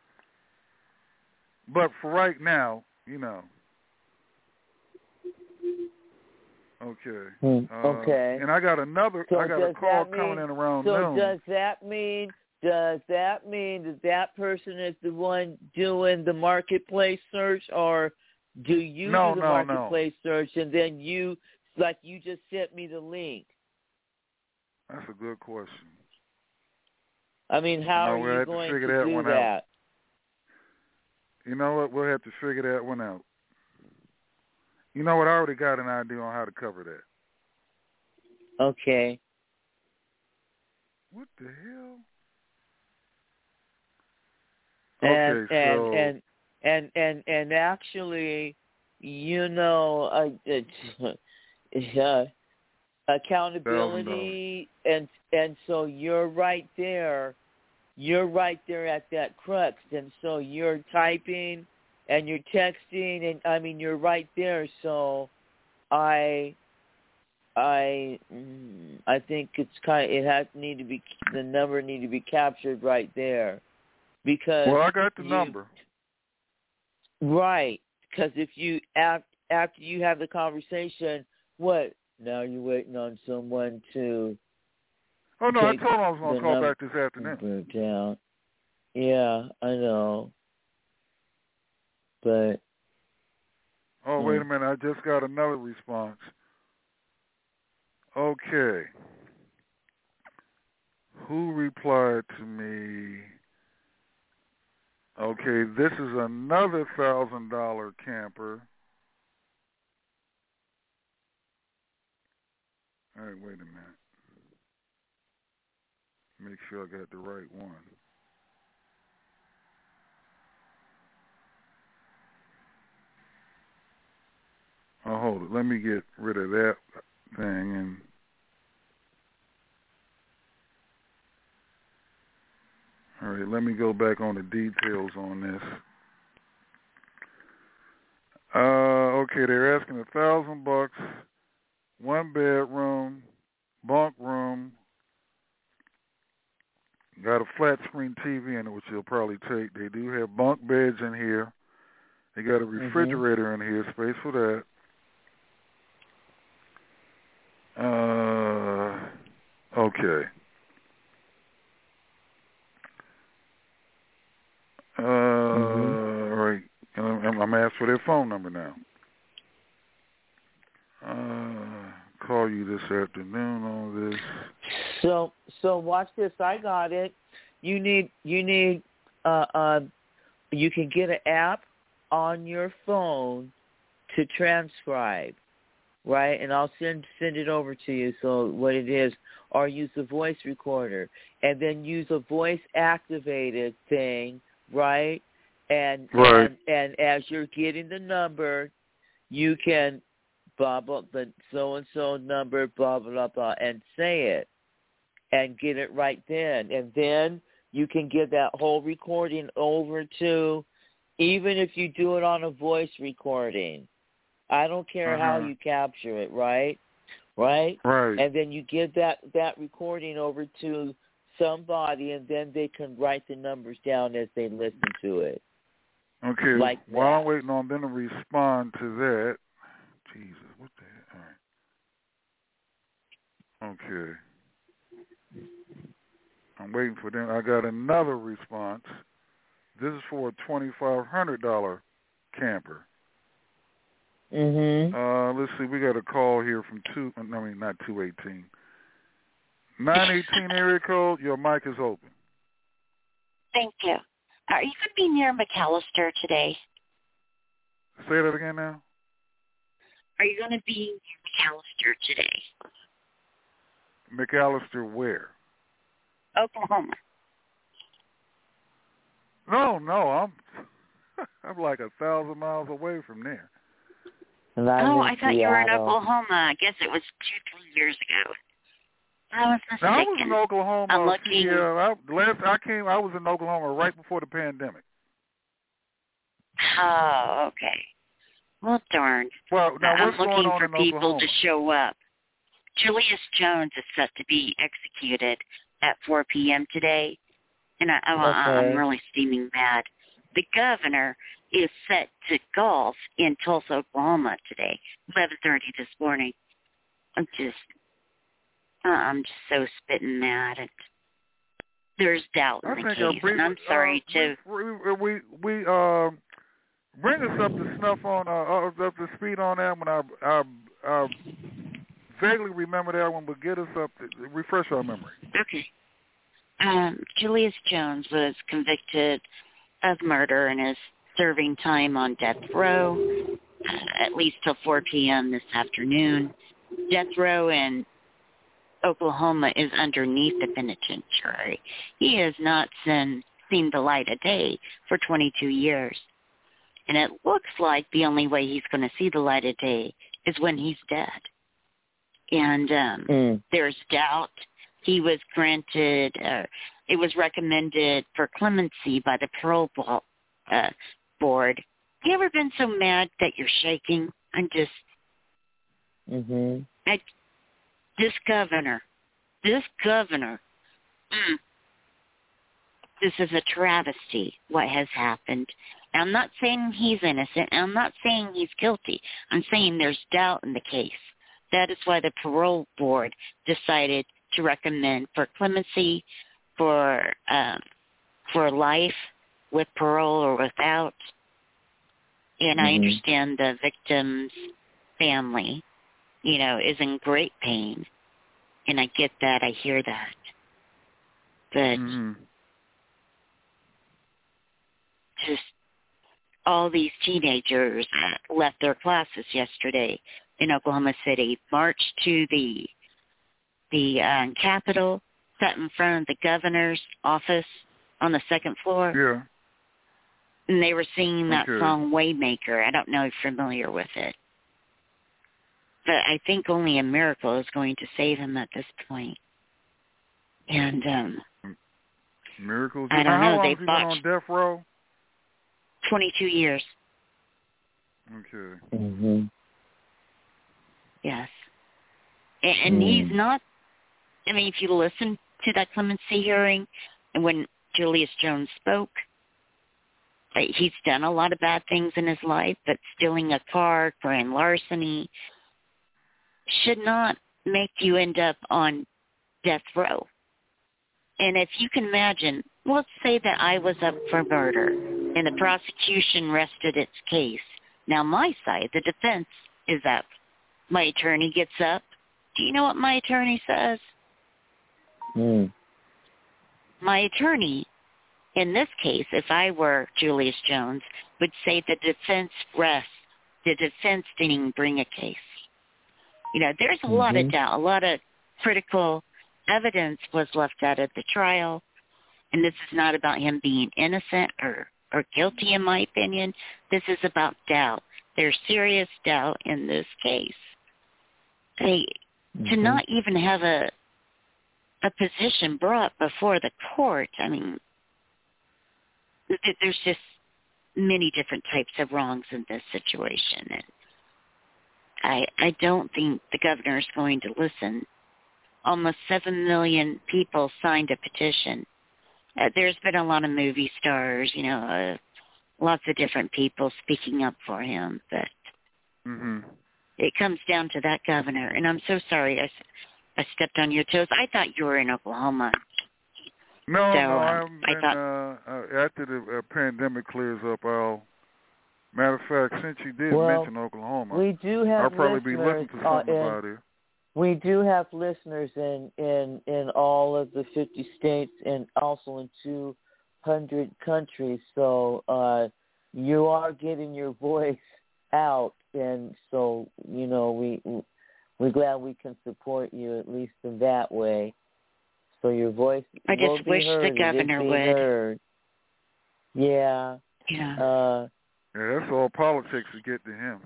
But for right now, you know. Okay. Hmm. Uh, okay. And I got another, so I got a call coming mean, in around so noon. So does that mean, does that mean that that person is the one doing the marketplace search, or do you no, do the no, marketplace no. search and then you, like you just sent me the link? That's a good question. I mean, how you know, are you we'll going to, to that do one that? Out. You know what? We'll have to figure that one out. You know what? I already got an idea on how to cover that. Okay. What the hell? And, okay, and, so and and and and actually, you know, uh, it's, uh, accountability, and and so you're right there. You're right there at that crux, and so you're typing and you're texting, and I mean you're right there. So, I, I, I think it's kind. Of, it has to need to be the number need to be captured right there, because well, I got the you, number. Right, because if you after after you have the conversation, what now you're waiting on someone to. Oh, no, I told him I was going to call back this afternoon. Down. Yeah, I know. But. Oh, wait a minute. I just got another response. Okay. Who replied to me? Okay, this is another one thousand dollars camper. All right, wait a minute. Make sure I got the right one. Oh, hold it. Let me get rid of that thing. And all right, let me go back on the details on this. Uh, okay, they're asking a thousand bucks, one bedroom, bunk room. Got a flat screen T V in it, which you'll probably take. They do have bunk beds in here. They got a refrigerator mm-hmm. in here, space for that. Uh, okay. Uh, mm-hmm. All right. I'm, I'm asked for their phone number now. Uh, call you this afternoon on this. So, so watch this. I got it. You need, you need, uh, uh, you can get an app on your phone to transcribe, right? And I'll send send it over to you. So what it is, or use a voice recorder, and then use a voice activated thing, right? And right. and, and as you're getting the number, you can blah blah the so and so number, blah blah blah, and say it. And get it right then. And then you can give that whole recording over to, even if you do it on a voice recording, I don't care uh-huh. how you capture it, right? Right? Right. And then you give that, that recording over to somebody, and then they can write the numbers down as they listen to it. Okay. Like While that. I'm waiting on them to respond to that. Jesus, what the heck? All right. Okay. I'm waiting for them. I got another response. This is for a twenty-five hundred dollars camper. Mm-hmm. Uh, let's see. We got a call here from two. I mean, not two eighteen. Nine eighteen area code. Your mic is open. Thank you. Are you going to be near McAllister today? Say that again now. Are you going to be near McAllister today? McAllister where? Oklahoma. No, no. I'm I'm like a thousand miles away from there. Oh, I thought you were in Oklahoma. I guess it was two, three years ago. I was mistaken. I was in Oklahoma. I'm looking. Yeah, I, last I came, I was in Oklahoma right before the pandemic. Oh, okay. Well, darn. Well, now I'm what's looking going on for in people Oklahoma? to show up. Julius Jones is set to be executed at four p.m. today, and I, I, Okay. I'm really steaming mad. The governor is set to golf in Tulsa, Oklahoma today, eleven thirty this morning. I'm just, uh, I'm just so spitting mad. And there's doubt in I the think case, uh, and I'm sorry uh, to. We we, we uh, bring us up to snuff on uh, up to speed on that one. I I, I vaguely remember that one, but get us up to refresh our memory. Okay. Um, Julius Jones was convicted of murder and is serving time on death row, uh, at least till four p.m. this afternoon. Death row in Oklahoma is underneath the penitentiary. He has not seen, seen the light of day for twenty-two years. And it looks like the only way he's going to see the light of day is when he's dead. And um, mm. there's doubt. He was granted, uh, it was recommended for clemency by the parole bo- uh, board. Have you ever been so mad that you're shaking? I'm just, mm-hmm. I, this governor, this governor, mm, this is a travesty, what has happened. I'm not saying he's innocent. I'm not saying he's guilty. I'm saying there's doubt in the case. That is why the parole board decided to recommend for clemency, for um, for life with parole or without. And mm-hmm. I understand the victim's family, you know, is in great pain. And I get that. I hear that. But mm-hmm. just all these teenagers left their classes yesterday in Oklahoma City, marched to the the um, Capitol, sat in front of the governor's office on the second floor. Yeah. And they were singing that okay. song Waymaker. I don't know if you're familiar with it. But I think only a miracle is going to save him at this point. And um, miracles. I don't now, know. How long They has he been on death row? twenty-two years. Okay. Mm-hmm. Yes. And, and mm. he's not, I mean, if you listen to that clemency hearing and when Julius Jones spoke, he's done a lot of bad things in his life, but stealing a car, grand larceny, should not make you end up on death row. And if you can imagine, let's say that I was up for murder and the prosecution rested its case. Now my side, the defense, is up. My attorney gets up. Do you know what my attorney says? Mm. My attorney, in this case, if I were Julius Jones, would say the defense rests. The defense didn't even bring a case. You know, there's a mm-hmm. lot of doubt, a lot of critical evidence was left out of the trial, and this is not about him being innocent or, or guilty, in my opinion. This is about doubt. There's serious doubt in this case. They, mm-hmm. to not even have a a position brought before the court, I mean, th- there's just many different types of wrongs in this situation. And I, I don't think the governor is going to listen. Almost seven million people signed a petition. Uh, there's been a lot of movie stars, you know, uh, lots of different people speaking up for him, but mm-hmm. it comes down to that governor. And I'm so sorry I, I stepped on your toes. I thought you were in Oklahoma. No, so, no, um, I'm I in, thought, uh, uh, after the uh, pandemic clears up, I'll, matter of fact, since you did well, mention Oklahoma, we do have I'll probably be listeners, looking for something uh, in, about it. We do have listeners in, in, in all of the fifty states and also in two hundred countries. So uh, you are getting your voice out, and so, you know, we, we're glad we can support you at least in that way. So your voice I will just be wish heard. the governor be would. Heard. Yeah. Yeah. Uh, yeah, that's all politics to get to him.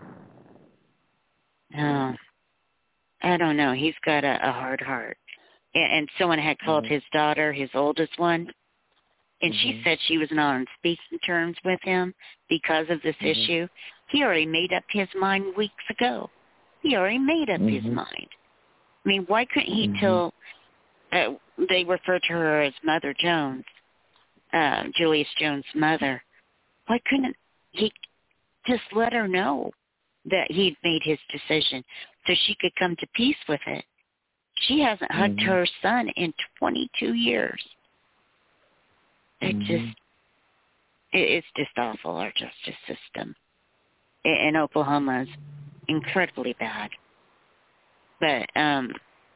No. I don't know. He's got a, a hard heart. And, and someone had called mm-hmm. his daughter, his oldest one, and mm-hmm. she said she was not on speaking terms with him because of this mm-hmm. issue. He already made up his mind weeks ago. He already made up mm-hmm. his mind. I mean, why couldn't he mm-hmm. tell, uh, they refer to her as Mother Jones, uh, Julius Jones' mother. Why couldn't he just let her know that he'd made his decision so she could come to peace with it? She hasn't hugged mm-hmm. her son in twenty-two years. It mm-hmm. just, it, it's just awful, our justice system. And Oklahoma's incredibly bad. But um,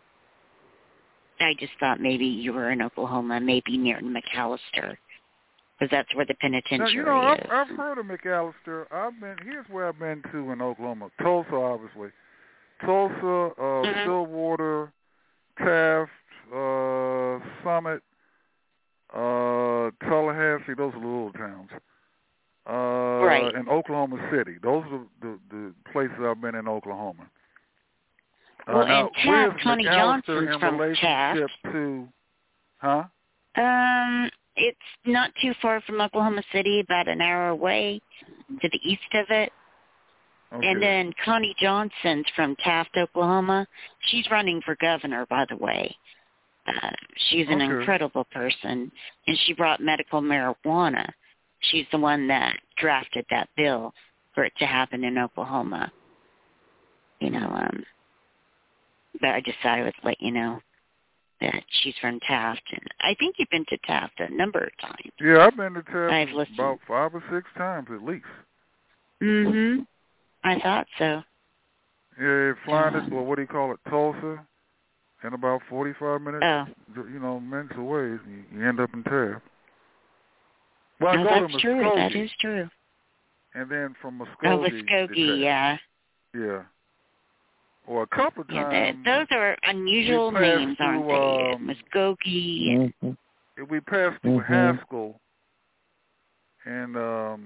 I just thought maybe you were in Oklahoma, maybe near McAllister, because that's where the penitentiary now, you know, is. I've, I've heard of McAllister. I've been, here's where I've been to in Oklahoma. Tulsa, obviously. Tulsa, uh, mm-hmm. Stillwater, Taft, uh, Summit, uh, Tallahassee. Those are the little towns. Uh, right. And Oklahoma City. Those are the, the places I've been in Oklahoma. Uh, well, now, and Taft, Connie Johnson's in from Taft. To, huh? Um, it's not too far from Oklahoma City, about an hour away to the east of it. Okay. And then Connie Johnson's from Taft, Oklahoma. She's running for governor, by the way. Uh, she's an okay. incredible person, and she brought medical marijuana. She's the one that drafted that bill for it to happen in Oklahoma. You know, um, but I just thought I would let you know that she's from Taft. And I think you've been to Taft a number of times. Yeah, I've been to Taft I've listened. about five or six times at least. Mm-hmm. I thought so. Yeah, flying um, it, well, what do you call it, Tulsa, in about forty-five minutes, oh. you know, minutes away, you, you end up in Taft. Well, no, I go that's to true. Muskogee, That is true. and then from Muskogee Oh, Muskogee, yeah. Yeah. Or a couple of Yeah, times. they, those are unusual names, aren't they? Um, Muskogee. Mm-hmm. We passed through mm-hmm. Haskell, and um,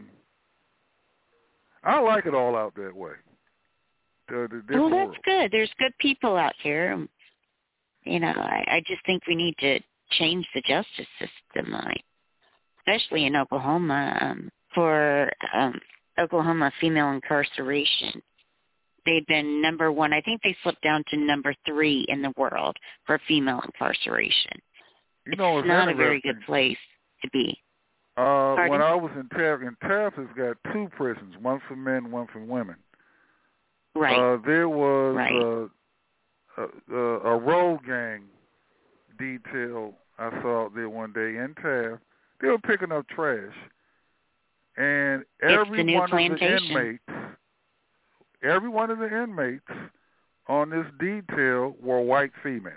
I like it all out that way. The, the well, that's world. good. There's good people out here. You know, I, I just think we need to change the justice system, I, especially in Oklahoma, um, for um, Oklahoma female incarceration. They've been number one. I think they slipped down to number three in the world for female incarceration. You know, it's, it's not a very good place to be. Uh, when I was in Taft, and Taft has got two prisons, one for men, one for women. Right. Uh, there was right. uh, a, a, a road gang detail I saw there one day in Taft. They were picking up trash, and every one of the inmates, every one of the inmates on this detail were white females.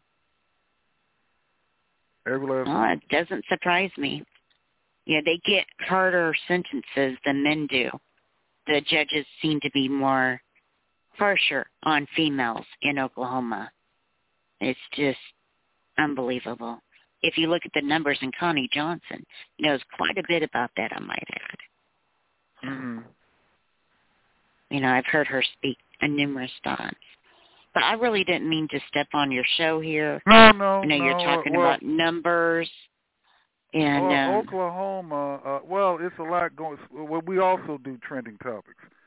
Every last well, it doesn't surprise me. Yeah, they get harder sentences than men do. The judges seem to be more harsher on females in Oklahoma. It's just unbelievable. If you look at the numbers, and Connie Johnson knows quite a bit about that, I might add. Mm-hmm. You know, I've heard her speak a numerous times. But I really didn't mean to step on your show here. No, no, I know no. you're talking well, about numbers. And well, um, Oklahoma, uh, well, it's a lot going. Well, we also do trending topics.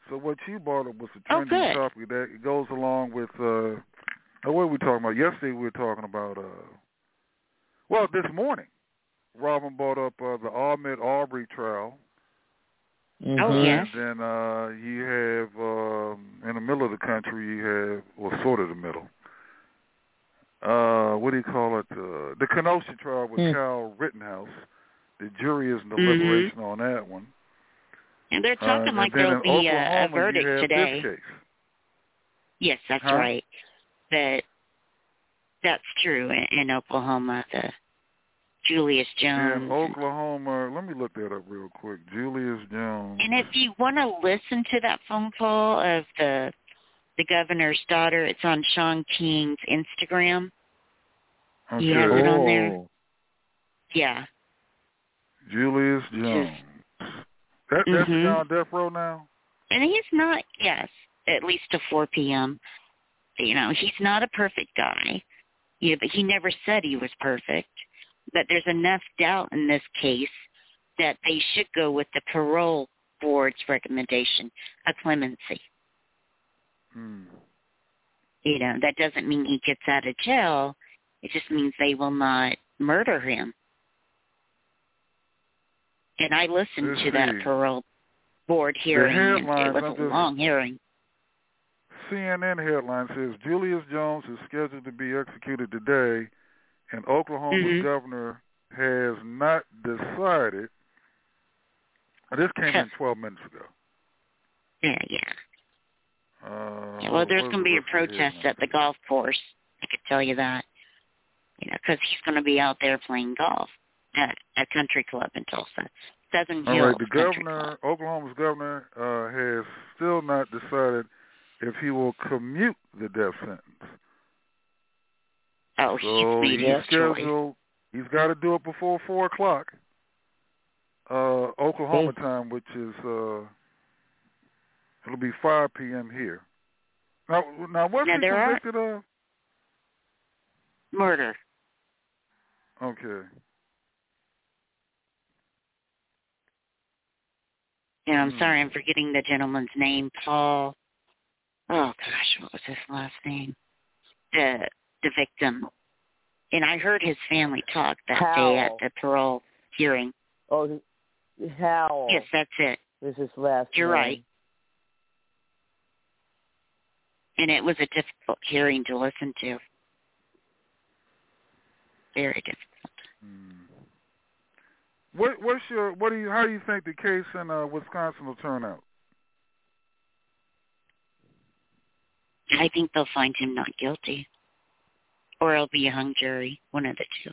So what you brought up was a Oh, trending good. topic that it goes along with. Uh, what were we talking about? Yesterday we were talking about. Uh, well, this morning, Robin brought up uh, the Ahmaud Arbery trial. Oh, uh, yes. And then uh, you have um, in the middle of the country, you have well, sort of the middle. Uh, what do you call it? Uh, the Kenosha trial with Hmm. Kyle Rittenhouse. The jury is in Mhm. deliberation on that one. And they're Uh, talking and like then there'll in be a, a Oklahoma, verdict you have today. this case. Yes, that's Huh? right. That that's true in, in Oklahoma. The Julius Jones. In Oklahoma, let me look that up real quick. Julius Jones. And if you want to listen to that phone call of the the governor's daughter, it's on Sean King's Instagram. Okay. He has it on there. Yeah. Julius Jones. That, that's Mhm. on death row now? And he's not, yes, at least to four p.m. You know, he's not a perfect guy. You know, but he never said he was perfect. But there's enough doubt in this case that they should go with the parole board's recommendation of clemency. Hmm. You know, that doesn't mean he gets out of jail. It just means they will not murder him. And I listened Let's to that see. parole board hearing, and it headlines, was I'm a just- long hearing. C N N headline says Julius Jones is scheduled to be executed today, and Oklahoma's Mhm. governor has not decided. This came in twelve minutes ago. Yeah, yeah. Uh, Yeah, well, there's what- going to be a what's the protest headline? at the golf course. I could tell you that. You know, because he's going to be out there playing golf at a country club in Tulsa. Southern All Hills right, the Country governor, Club. Oklahoma's governor, uh, has still not decided if he will commute the death sentence. Oh, So he's made he's his choice. scheduled. He's got to do it before four o'clock, uh, Oklahoma time, which is uh, it'll be five p.m. here. Now, now what's Now, he there are- convicted of? Murder. Okay. Yeah, I'm Hmm. sorry, I'm forgetting the gentleman's name. Paul. Oh gosh, what was his last name? The the victim. And I heard his family talk that day at Howell. the parole hearing. Oh, Howell. Yes, that's it. This is last You're name. right. And it was a difficult hearing to listen to. Very difficult. Hmm. What, what's your? What do you? How do you think the case in uh, Wisconsin will turn out? I think they'll find him not guilty. Or it'll be a hung jury, one of the two.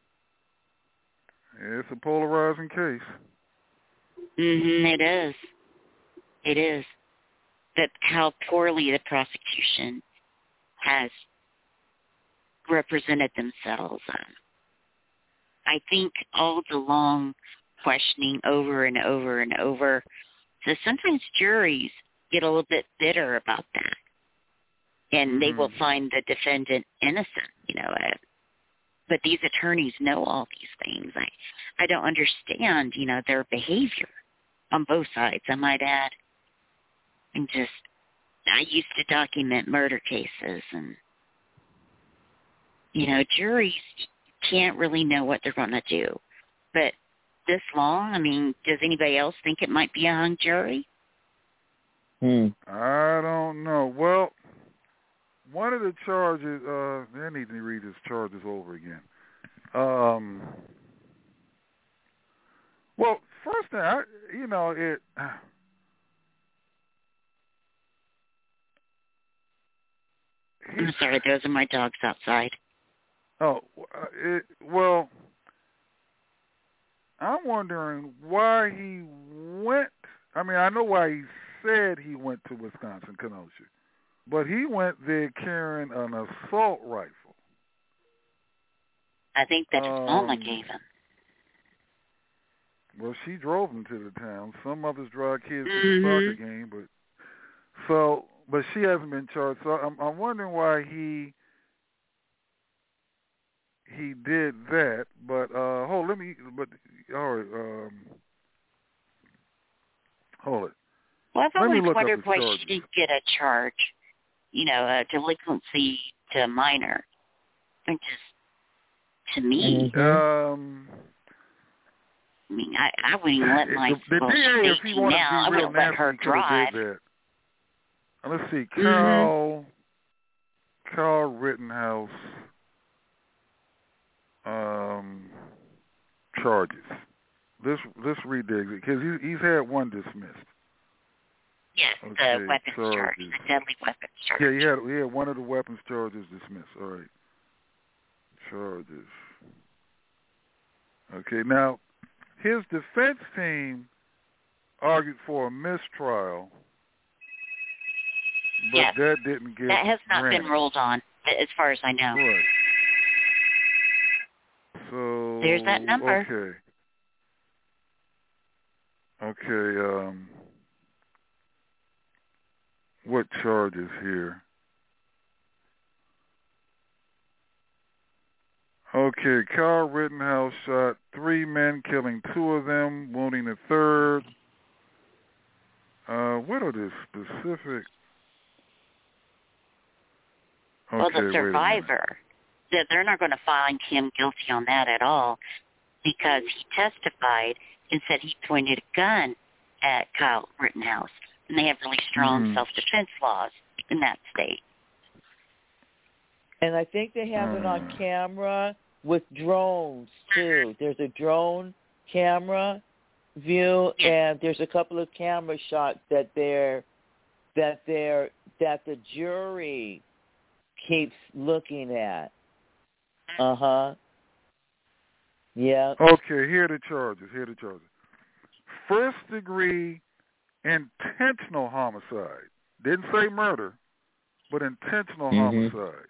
It's a polarizing case. Mm-hmm, it is. It is. That how poorly the prosecution has represented themselves. Um, I think all the long questioning over and over and over. So sometimes juries get a little bit bitter about that. And they will find the defendant innocent, you know. Uh, but these attorneys know all these things. I, I don't understand, you know, their behavior on both sides, I might add. And just, I used to document murder cases, and, you know, juries can't really know what they're going to do. But this long, I mean, does anybody else think it might be a hung jury? Hmm. I don't know. Well, one of the charges, uh, I need to read his charges over again. Um, well, first thing, I, you know, it. I'm sorry, those are my dogs outside. Oh, it, well, I'm wondering why he went. I mean, I know why he said he went to Wisconsin, Kenosha, but he went there carrying an assault rifle. I think that his mama Um, gave him. Well, she drove him to the town. Some mothers drive kids to Mhm. the soccer game, but so, but she hasn't been charged. So I'm, I'm wondering why he he did that. But uh, hold, let me. But all right, um, hold it. Well, I've Let me always look up wondered his why charges. she didn't get a charge, you know, a delinquency to a minor. Which is, to me, Um, I mean, I, I wouldn't even let my, the, the well, D A, she's if he eighteen wanted now, I to be real wouldn't let nasty, her he could have drive. did that. Uh, Let's see, Mm-hmm. Carl, Carl Rittenhouse um, charges. Let's let's read the because he's he's had one dismissed. Yes, Okay, the weapons charge, charges. the deadly weapons charge. Yeah, he had he had one of the weapons charges dismissed. All right, charges. Okay, now his defense team argued for a mistrial, but yes, that didn't get that has not granted. been ruled on, as far as I know. Right. So There's that number. Okay. Okay. Um, what charges here? Okay, Carl Rittenhouse shot three men, killing two of them, wounding a third. Uh, what are the specific? Okay, well, the wait a survivor, that they're not going to find him guilty on that at all, because he testified and said he pointed a gun at Kyle Rittenhouse, and they have really strong Mhm. self-defense laws in that state. And I think they have it on camera with drones too. There's a drone camera view, and there's a couple of camera shots that they're that they're that the jury keeps looking at. Uh huh. Yeah. Okay, here are the charges. Here are the charges. First degree intentional homicide. Didn't say murder, but intentional Mhm. homicide.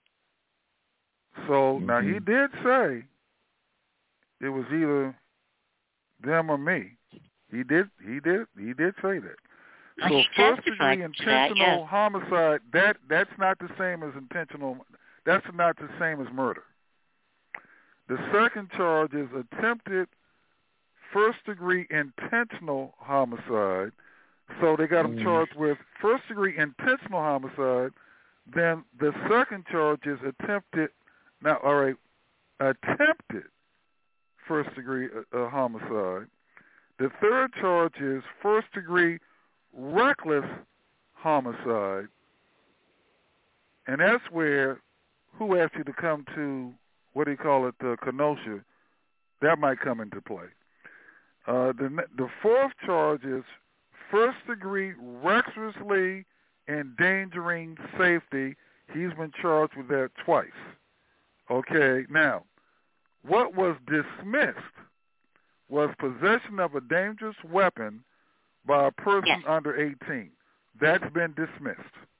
So now he Mhm. did say it was either them or me. He did. He did. He did say that. Well, So he first testified degree to that, intentional yes. homicide. That that's not the same as intentional. That's not the same as murder. The second charge is attempted first degree intentional homicide. So they got him Mhm. charged with first degree intentional homicide. Then the second charge is attempted. Now, all right, attempted first degree uh, uh, homicide. The third charge is first degree reckless homicide. And that's where who asked you to come to, what do you call it, uh, Kenosha, that might come into play. Uh, the, the fourth charge is first degree recklessly endangering safety. He's been charged with that twice. Okay, now, what was dismissed was possession of a dangerous weapon by a person yes. under eighteen. That's been dismissed.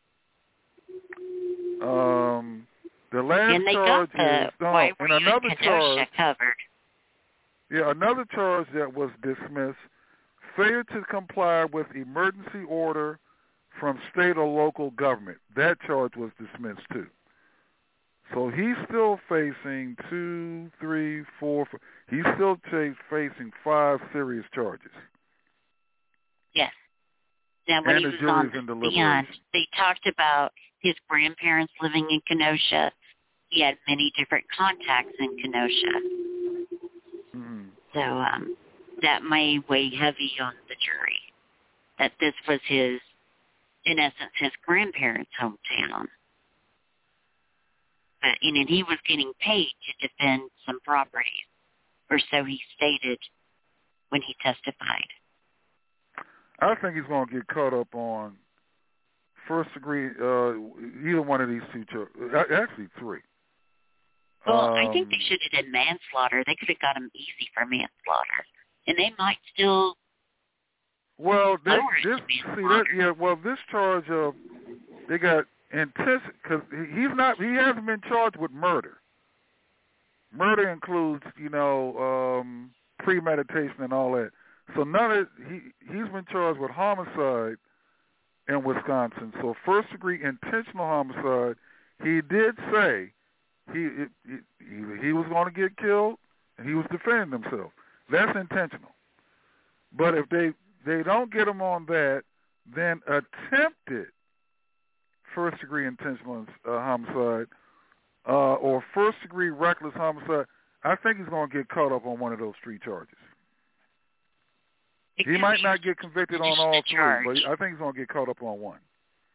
Um, the last and they charge got the is no, why were and you in another Kenosha charge. covered. Yeah, another charge that was dismissed: failure to comply with emergency order from state or local government. That charge was dismissed too. So he's still facing two, three, four. four he's still ch- facing five serious charges. Yes. Now, when And he the was jury's on in the stand, deliberation. they talked about his grandparents living in Kenosha. He had many different contacts in Kenosha. Mm-hmm. So um, that may weigh heavy on the jury, that this was his, in essence, his grandparents' hometown. But, you know, he was getting paid to defend some properties, or so he stated when he testified. I think he's going to get caught up on first degree, uh, either one of these two charges. Actually, three. Well, um, I think they should have done manslaughter. They could have got him easy for manslaughter. And they might still Well, they, lower it this to see that manslaughter. yeah. Well, this charge of they got intense because he's not. He hasn't been charged with murder. Murder includes, you know, um, premeditation and all that. So none of he he's been charged with homicide in Wisconsin. So first degree intentional homicide. He did say he he, he, he was going to get killed and he was defending himself. That's intentional. But if they they don't get him on that, than attempted first-degree intentional uh, homicide uh, or first-degree reckless homicide, I think he's going to get caught up on one of those three charges. He might not get convicted on all three, but I think he's going to get caught up on one.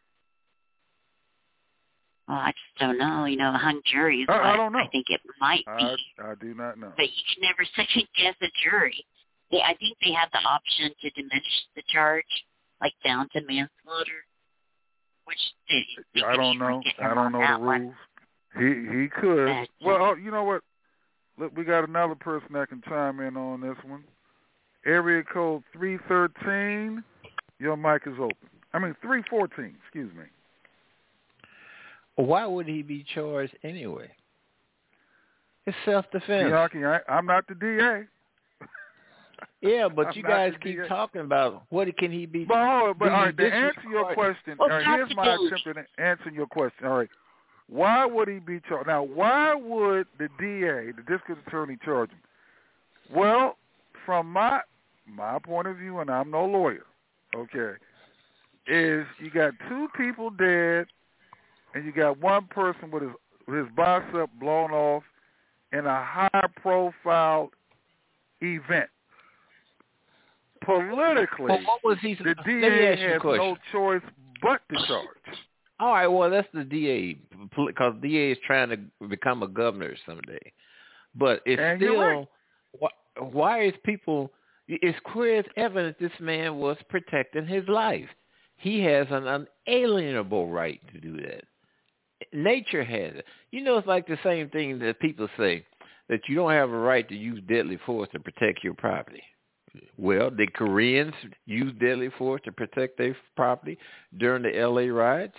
Well, I just don't know. You know, a hung jury is I, what I don't know. I think it might be. I, I do not know. But you can never second-guess a jury. They, I think they have the option to diminish the charge, like down to manslaughter, which they, they I don't know. I don't know the rules. He he could. But, well, oh, you know what? Look, we got another person that can chime in on this one. Area code three thirteen. Your mic is open. I mean three fourteen. Excuse me. Why would he be charged anyway? It's self-defense. Bianchi, I, I'm not the D A. Yeah, but I'm you guys keep D A. talking about what can he be. But, hold on, but be all right, to answer your question, Well, all right, here's my attempt at answering your question. All right, why would he be charged? Now, why would the D A, the district attorney, charge him? Well, from my my point of view, and I'm no lawyer, okay, is you got two people dead, and you got one person with his with his bicep blown off in a high-profile event. Politically, well, what was he, the D let me A ask you a has question. no choice but to charge. All right, well, that's the D A, because the D A is trying to become a governor someday. But it's And you're still, right. why, why is people, it's clear as evidence this man was protecting his life. He has an unalienable right to do that. Nature has it. You know, it's like the same thing that people say, that you don't have a right to use deadly force to protect your property. Well, the Koreans used deadly force to protect their property during the L A riots.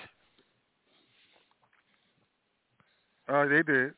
Uh, they did.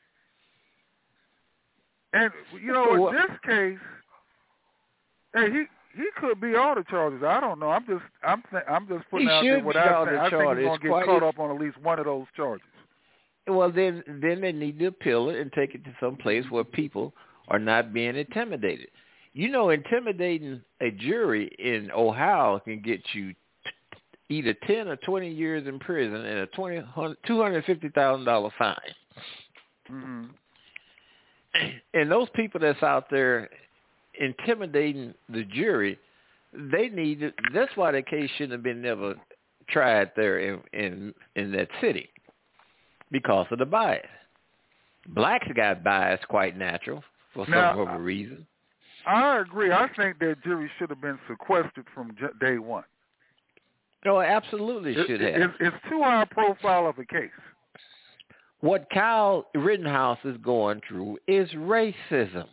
And, you know, in this case, hey, he he could be all the charges. I don't know. I'm just I'm th- I'm just putting He out there should what be I all think. the I think he's charges. going to get Quite caught a- up on at least one of those charges. Well, then, then they need to appeal it and take it to some place where people are not being intimidated. You know, intimidating a jury in Ohio can get you t- either ten or twenty years in prison and a twenty two hundred fifty thousand dollar fine. Mm-hmm. And those people that's out there intimidating the jury, they need to, that's why the case shouldn't have been never tried there in in, in that city, because of the bias. Blacks got bias quite natural for some Now, other reason. I agree. I think that jury should have been sequestered from j- day one. No, absolutely It- should it- have. It's, it's too high a profile of a case. What Kyle Rittenhouse is going through is racism.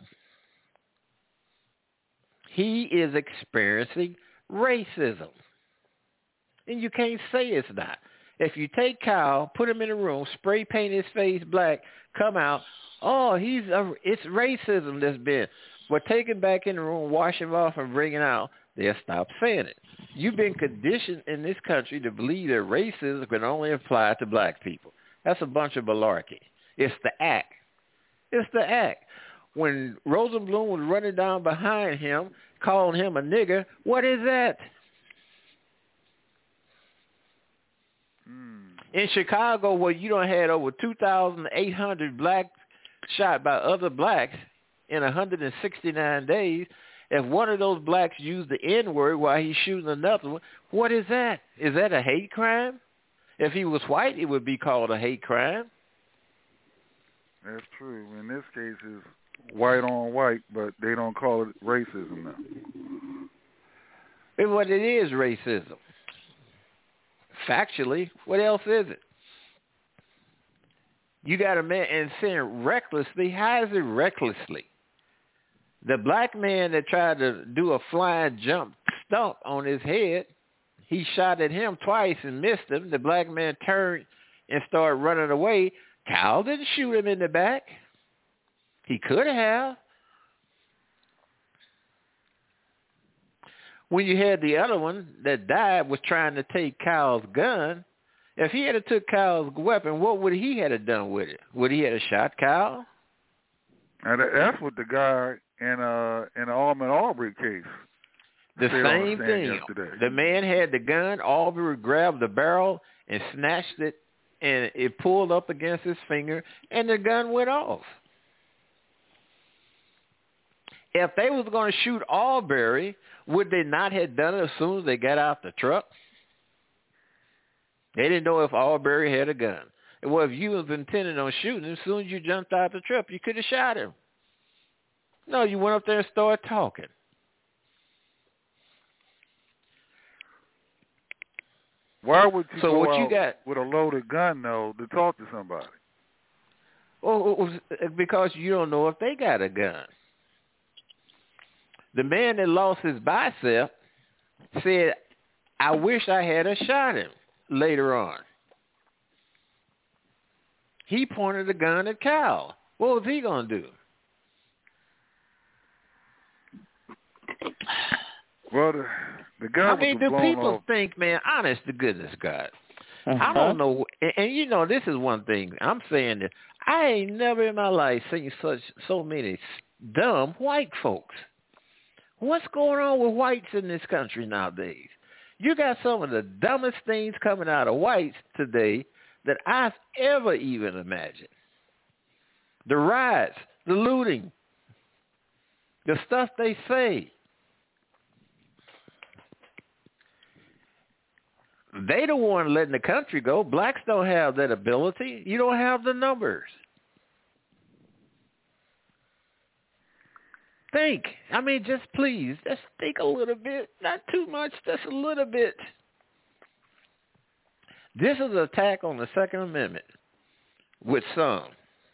He is experiencing racism. And you can't say it's not. If you take Kyle, put him in a room, spray paint his face black, come out, oh, he's a, it's racism that's been. But take him back in the room, wash him off, and bring it out, they'll stop saying it. You've been conditioned in this country to believe that racism can only apply to black people. That's a bunch of malarkey. It's the act. It's the act. When Rosenblum was running down behind him, calling him a nigger, what is that? Mm. In Chicago, where you don't had over two thousand eight hundred blacks shot by other blacks in one hundred sixty-nine days, if one of those blacks used the N-word while he's shooting another one, what is that? Is that a hate crime? If he was white, it would be called a hate crime. That's true. In this case, it's white on white, but they don't call it racism now. And what it is, racism. Factually, what else is it? You got a man and saying recklessly. How is it recklessly? The black man that tried to do a flying jump stump on his head, he shot at him twice and missed him. The black man turned and started running away. Kyle didn't shoot him in the back. He could have. When you had the other one that died was trying to take Kyle's gun, if he had took Kyle's weapon, what would he have done with it? Would he have shot Kyle? And that's what the guy in uh in the Ahmaud Arbery case. The Stayed on same stand thing. yesterday. The man had the gun. Aubrey grabbed the barrel and snatched it, and it pulled up against his finger, and the gun went off. If they was going to shoot Aubrey, would they not have done it as soon as they got out the truck? They didn't know if Aubrey had a gun. Well, if you was intending on shooting him, as soon as you jumped out the truck, you could have shot him. No, you went up there and started talking. Why would you so go what out you got, with a loaded gun, though, to talk to somebody? Well, because you don't know if they got a gun. The man that lost his bicep said, I wish I had a shot him later on. He pointed the gun at Kyle. What was he going to do? Well, the, the gun I mean, was do blown people off. think, man, honest to goodness, God, Uh-huh. I don't know. And, and, you know, this is one thing. I'm saying that I ain't never in my life seen such so many dumb white folks. What's going on with whites in this country nowadays? You got some of the dumbest things coming out of whites today that I've ever even imagined. The riots, the looting, the stuff they say. They the one letting the country go. Blacks don't have that ability. You don't have the numbers. Think. I mean, just please, just think a little bit. Not too much, just a little bit. This is an attack on the Second Amendment with some.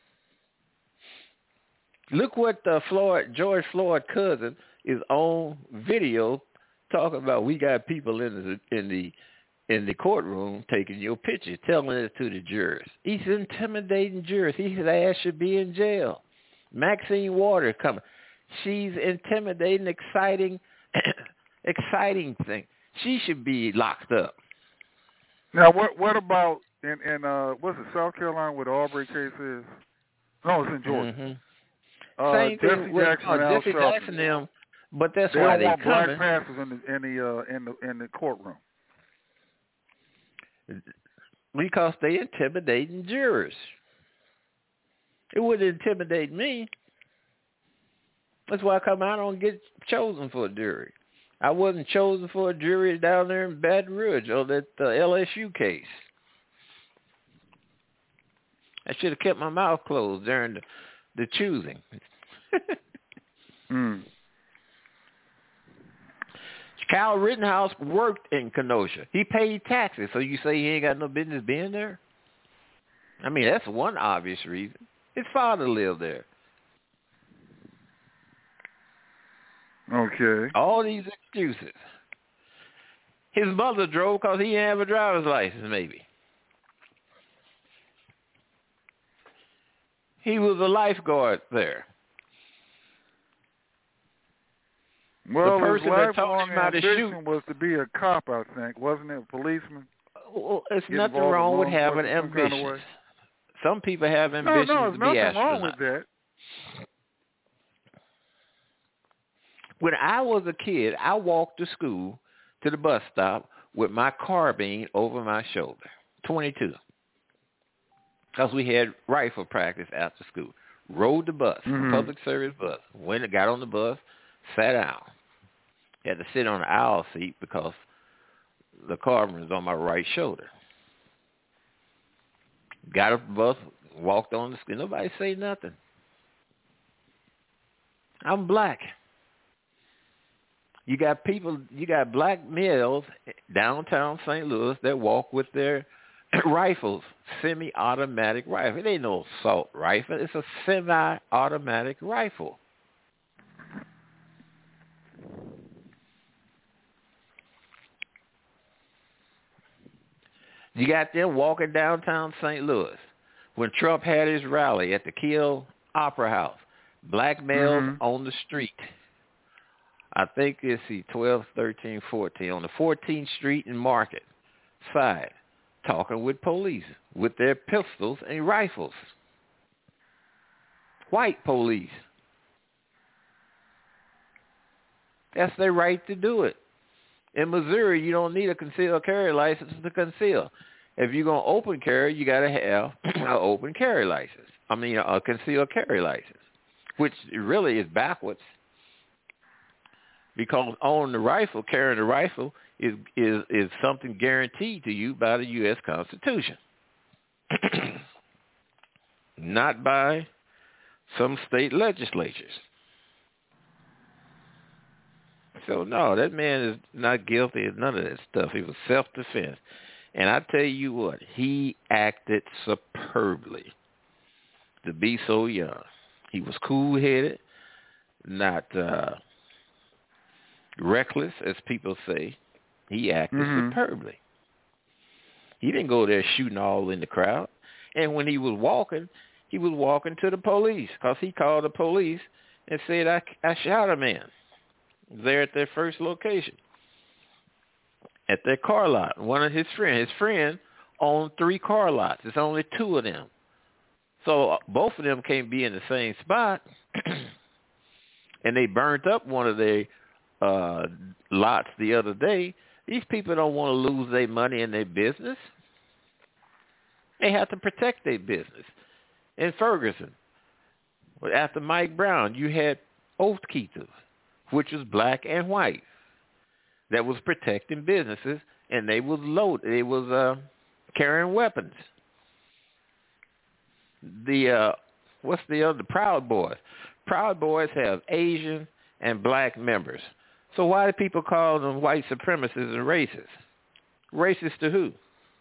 Look what uh, Floyd, George Floyd's cousin is on video talking about. We got people in the in the in the courtroom taking your picture, telling it to the jurors. He's intimidating jurors. His ass should be in jail. Maxine Waters coming. She's intimidating, exciting, exciting thing. She should be locked up. Now, what what about in in uh what's it, South Carolina, where the Aubrey case is? No, it's in Georgia. Mm-hmm. Uh, Same Jesse thing with Jackson uh, and Al Jesse Sharpton. Jackson them, but that's they why don't they want coming. black pastors in the in the uh, in the in the courtroom because they intimidating jurors. It wouldn't intimidate me. That's why I come out and get chosen for a jury. I wasn't chosen for a jury down there in Baton Rouge on that uh, L S U case. I should have kept my mouth closed during the, the choosing. mm. Kyle Rittenhouse worked in Kenosha. He paid taxes, so you say he ain't got no business being there? I mean, that's one obvious reason. His father lived there. Okay. All these excuses. His mother drove because he didn't have a driver's license, maybe. He was a lifeguard there. Well, the person his that taught lifelong him how to ambition shoot was to be a cop, I think. Wasn't it a policeman? Well, it's Get nothing involved wrong in with law having enforcement some kind of ambitions. way? Some people have No, ambitions no, to there's be nothing wrong astronauts. with that. When I was a kid, I walked to school to the bus stop with my carbine over my shoulder, twenty-two, because we had rifle practice after school. Rode the bus, Mm-hmm. public service bus. Went and got on the bus, sat down. Had to sit on the aisle seat because the carbine was on my right shoulder. Got off the bus, walked on the school. Nobody say nothing. I'm black. You got people, you got black males downtown Saint Louis that walk with their rifles, semi-automatic rifle. It ain't no assault rifle. It's a semi-automatic rifle. You got them walking downtown Saint Louis when Trump had his rally at the Kiel Opera House. Black males Mm-hmm. on the street. I think it's the twelve, thirteen, fourteen, on the fourteenth Street and Market side, talking with police with their pistols and rifles. White police. That's their right to do it. In Missouri, you don't need a concealed carry license to conceal. If you're going to open carry, you got to have an open carry license. I mean, a concealed carry license, which really is backwards. Because owning the rifle, carrying the rifle, is, is, is something guaranteed to you by the U S Constitution. Not by some state legislatures. So, no, that man is not guilty of none of that stuff. It was self-defense. And I tell you what, he acted superbly to be so young. He was cool-headed, not uh, reckless, as people say. He acted mm-hmm. superbly. He didn't go there shooting all in the crowd. And when he was walking, he was walking to the police because he called the police and said, I, I shot a man there at their first location, at their car lot. One of his friends, his friend owned three car lots. There's only two of them. So both of them can't be in the same spot. And they burnt up one of their uh, lots the other day. These people don't want to lose their money and their business. They have to protect their business. In Ferguson, after Mike Brown, you had Oath Keepers, which was black and white, that was protecting businesses, and they was loaded. They was uh, carrying weapons. The uh, what's the other? The Proud Boys. Proud Boys have Asian and black members. So why do people call them white supremacists and racist? Racist to who?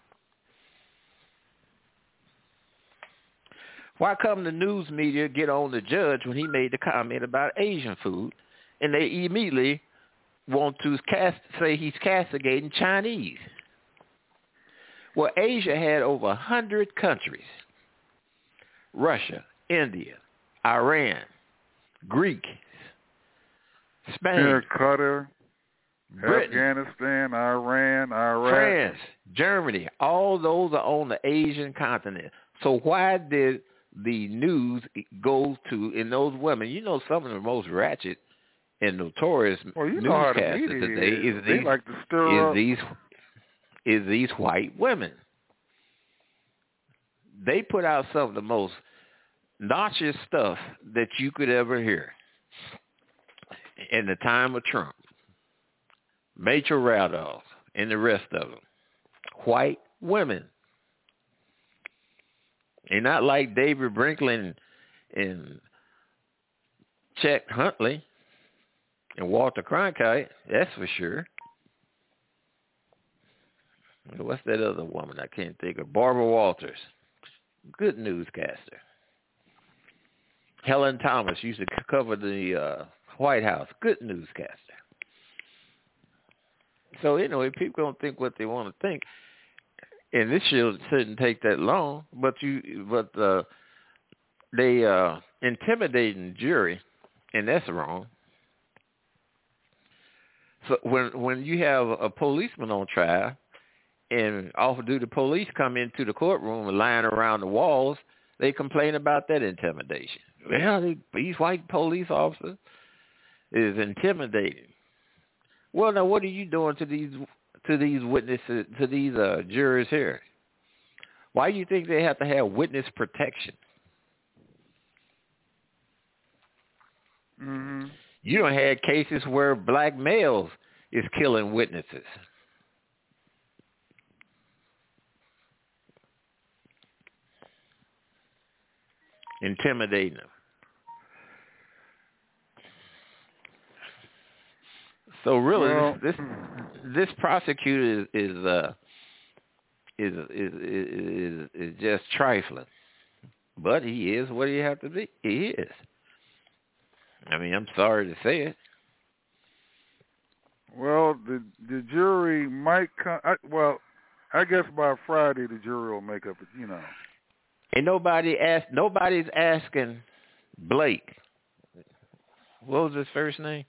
Why come the news media get on the judge when he made the comment about Asian food, and they immediately want to cast, say he's castigating Chinese? Well, Asia had over one hundred countries. Russia, India, Iran, Greek, Spain, yeah, Qatar, Britain, Afghanistan, Iran, Iraq, France, Germany. All those are on the Asian continent. So why did the news go to, in those women, you know, some of the most ratchet and notorious well, you know newscasters today is, is they these like to stir is up. these is these white women. They put out some of the most nauseous stuff that you could ever hear in the time of Trump. Rachel Randolph and the rest of them. White women. They're not like David Brinkley and, and Chet Huntley and Walter Cronkite, that's for sure. What's that other woman I can't think of? Barbara Walters. Good newscaster. Helen Thomas used to cover the uh, White House. Good newscaster. So anyway, people don't think what they want to think. And this shouldn't take that long, but you, but uh, they uh, intimidating jury, and that's wrong. So when when you have a policeman on trial, and off-duty police come into the courtroom and lying around the walls, they complain about that intimidation. Well, they, these white police officers is intimidating. Well, now what are you doing to these? to these witnesses, to these uh, jurors here? Why do you think they have to have witness protection? Mm-hmm. You don't have cases where black males is killing witnesses. Intimidating them. So really, well, this, this this prosecutor is is, uh, is is is is just trifling, but he is what he has to be. He is. I mean, I'm sorry to say it. Well, the the jury might come. I, well, I guess by Friday the jury will make up. You know. And nobody asked. Nobody's asking Blake. What was his first name?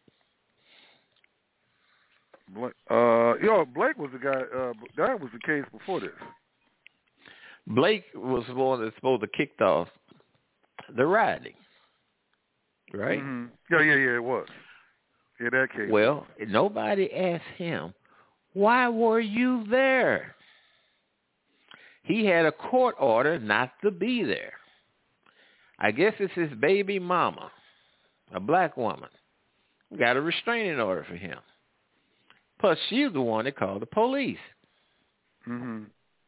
Blake, uh, you know, Blake was the guy. Uh, that was the case before this. Blake was the one that's supposed to kicked off the rioting, right? Mm-hmm. Yeah, yeah, yeah, it was. In that case. Well, nobody asked him, why were you there? He had a court order not to be there. I guess it's his baby mama, a black woman, got a restraining order for him. Plus, she's the one that called the police. Mm-hmm.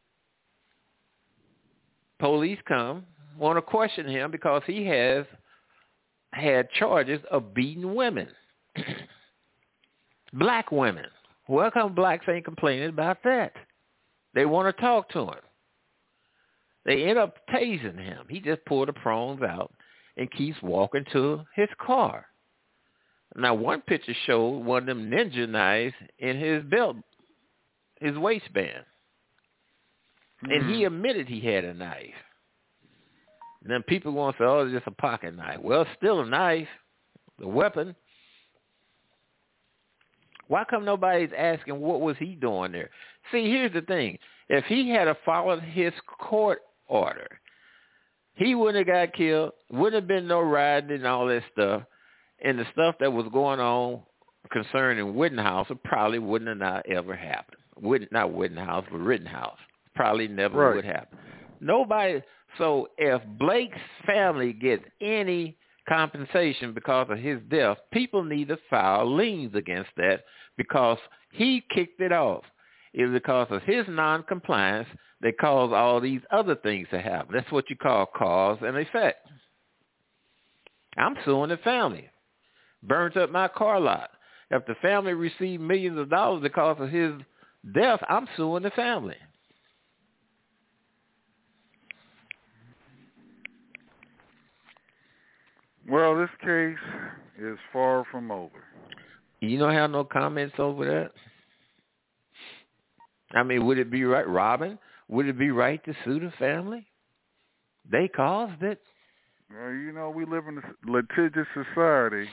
Police come, want to question him because he has had charges of beating women. Black women. Well, how come blacks ain't complaining about that? They want to talk to him. They end up tasing him. He just pulled the prongs out and keeps walking to his car. Now, one picture showed one of them ninja knives in his belt, his waistband. Mm-hmm. And he admitted he had a knife. And then people want to say, oh, it's just a pocket knife. Well, it's still a knife, a weapon. Why come nobody's asking what was he doing there? See, here's the thing. If he had followed his court order, he wouldn't have got killed, wouldn't have been no rioting and all that stuff, and the stuff that was going on concerning Rittenhouse probably wouldn't have not ever happened. Wouldn't, not Rittenhouse, but Rittenhouse. Probably never right. would happen. Nobody. So if Blake's family gets any compensation because of his death, people need to file liens against that because he kicked it off. It was because of his noncompliance that caused all these other things to happen. That's what you call cause and effect. I'm suing the family. Burnt up my car lot. If the family received millions of dollars because of his death, I'm suing the family. Well, this case is far from over. You don't have no comments over that? I mean, would it be right, Robin? Would it be right to sue the family? They caused it. Well, you know, we live in a litigious society.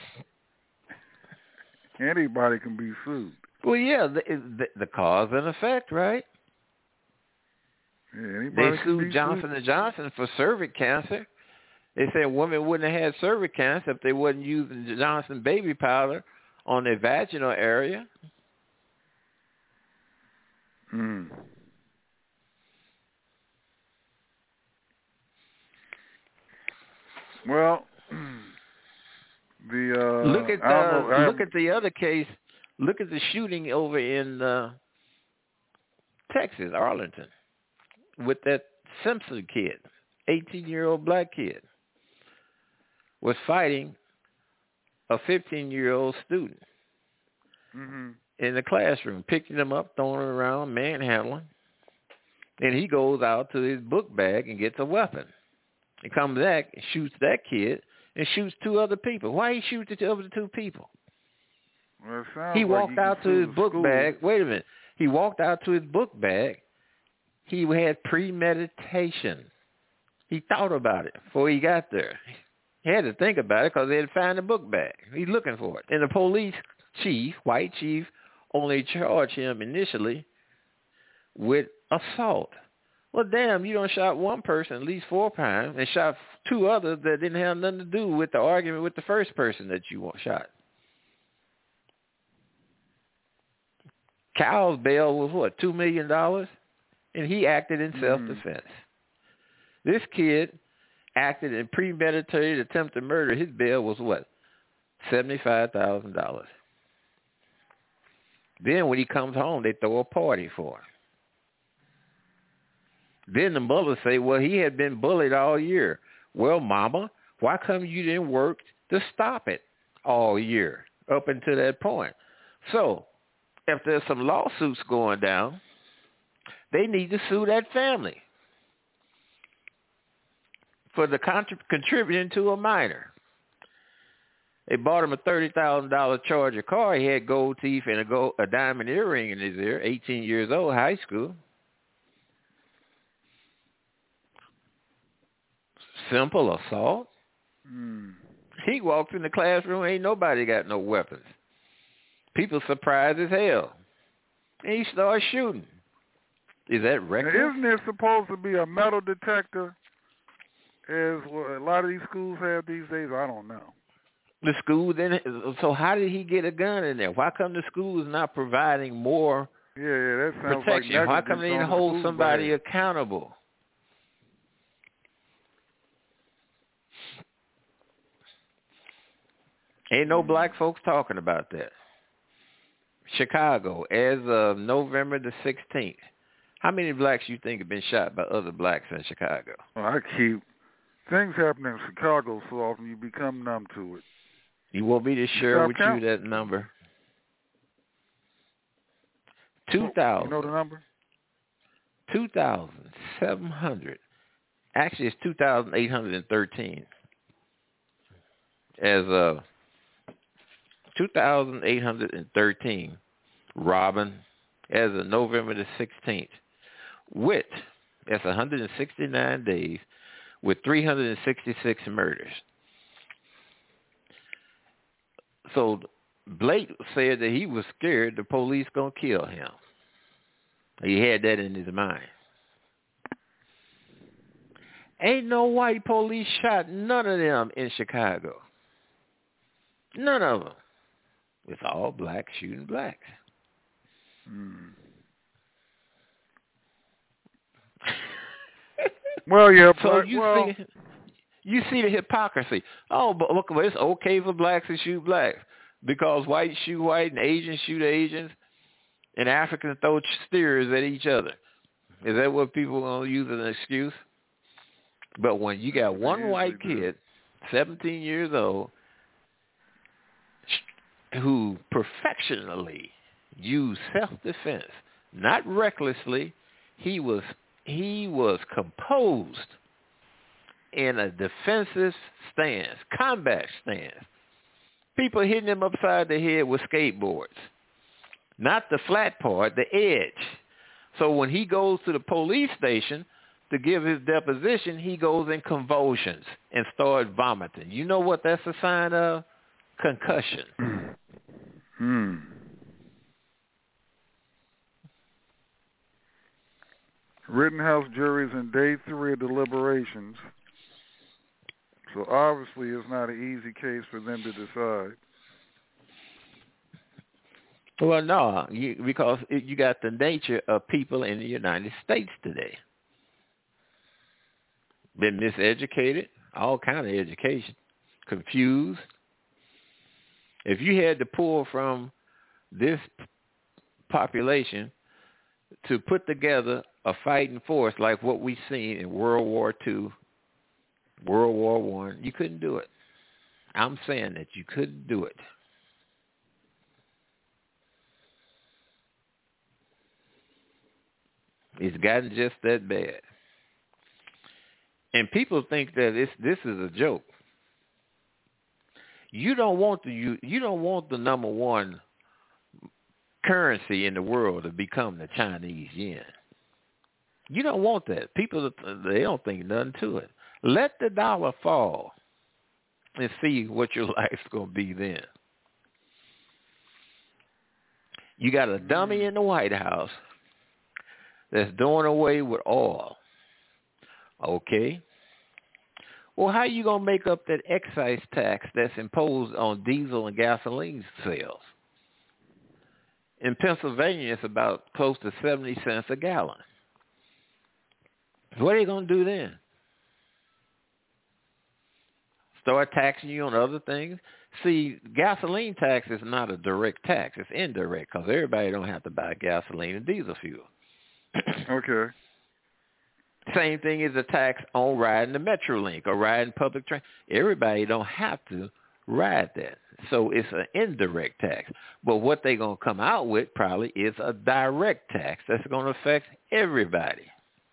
Anybody can be sued. Well, yeah, the, the, the cause and effect, right? Yeah, anybody they sued Johnson sued. and Johnson for cervix cancer. They said women wouldn't have had cervix cancer if they wasn't using Johnson baby powder on their vaginal area. Hmm. Well, the uh, look at know, the look at the other case. Look at the shooting over in uh, Texas, Arlington, with that Simpson kid, eighteen-year-old black kid, was fighting a fifteen-year-old student mm-hmm. in the classroom, picking him up, throwing him around, manhandling. And he goes out to his book bag and gets a weapon. He comes back and shoots that kid and shoots two other people. Why he shoot the other two people? Well, it sounds he like walked out to his book school. bag. Wait a minute. He walked out to his book bag. He had premeditation. He thought about it before he got there. He had to think about it because they had found the book bag. He's looking for it. And the police chief, white chief, only charged him initially with assault. Well, damn, you done shot one person at least four times and shot two others that didn't have nothing to do with the argument with the first person that you shot. Kyle's bail was, what, two million dollars? And he acted in self-defense. Mm-hmm. This kid acted in premeditated attempted murder. His bail was, what, seventy-five thousand dollars. Then when he comes home, they throw a party for him. Then the mother say, well, he had been bullied all year. Well, mama, why come you didn't work to stop it all year up until that point? So if there's some lawsuits going down, they need to sue that family for the contrib- contributing to a minor. They bought him a thirty thousand dollars Charger car. He had gold teeth and a, gold, a diamond earring in his ear, eighteen years old, high school. Simple assault. Mm. He walked in the classroom, ain't nobody got no weapons. People surprised as hell. And he started shooting. Is that reckless? Now, isn't there supposed to be a metal detector as well, a lot of these schools have these days? I don't know. The school then. So how did he get a gun in there? Why come the school is not providing more Yeah, yeah, that sounds protection? like Why come they didn't hold the somebody bag. accountable? Ain't no black folks talking about that. Chicago, as of November the sixteenth, how many blacks you think have been shot by other blacks in Chicago? Well, I keep things happen in Chicago so often you become numb to it. You want me to share Stop with count. you that number? Two thousand. You know the number? Two thousand seven hundred. Actually, it's two thousand eight hundred and thirteen. As of two thousand eight hundred and thirteen, Robin, as of November the sixteenth, with that's one hundred and sixty-nine days, with three hundred and sixty-six murders. So Blake said that he was scared the police gonna kill him. He had that in his mind. Ain't no white police shot none of them in Chicago. None of them. It's all blacks shooting blacks. Hmm. Well, yeah, so but, you well, see, you see the hypocrisy. Oh, but look, it's okay for blacks to shoot blacks because whites shoot white and Asians shoot Asians, and Africans throw steers at each other. Is that what people are gonna use as an excuse? But when you got one white kid, seventeen years old, who perfectionally used self-defense, not recklessly, he was he was composed in a defensive stance, combat stance. People hitting him upside the head with skateboards, not the flat part, the edge. So when he goes to the police station to give his deposition, he goes in convulsions and starts vomiting. You know what that's a sign of? Concussion. Hmm. Rittenhouse juries in day three of deliberations. So obviously it's not an easy case for them to decide. Well, no, you, because it, you got the nature of people in the United States today. Been miseducated, all kind of education, confused. If you had to pull from this population to put together a fighting force like what we seen in World War Two, World War One, you couldn't do it. I'm saying that you couldn't do it. It's gotten just that bad. And people think that this this is a joke. You don't want the you, you don't want the number one currency in the world to become the Chinese yen. You don't want that. People, they don't think nothing to it. Let the dollar fall and see what your life's going to be then. You got a dummy in the White House that's doing away with oil. Okay. Well, how are you going to make up that excise tax that's imposed on diesel and gasoline sales? In Pennsylvania, it's about close to seventy cents a gallon. What are you going to do then? Start taxing you on other things? See, gasoline tax is not a direct tax. It's indirect because everybody don't have to buy gasoline and diesel fuel. Okay. Same thing as a tax on riding the Metrolink or riding public train. Everybody don't have to ride that. So it's an indirect tax. But what they're going to come out with probably is a direct tax that's going to affect everybody.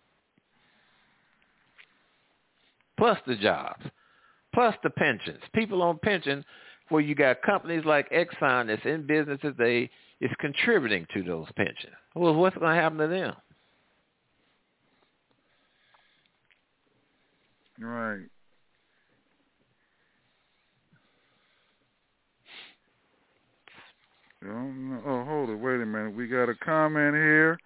Plus the jobs. Plus the pensions. People on pensions, where you got companies like Exxon that's in business today, is contributing to those pensions. Well, what's going to happen to them? Right. Oh, hold it. Wait a minute. We got a comment here.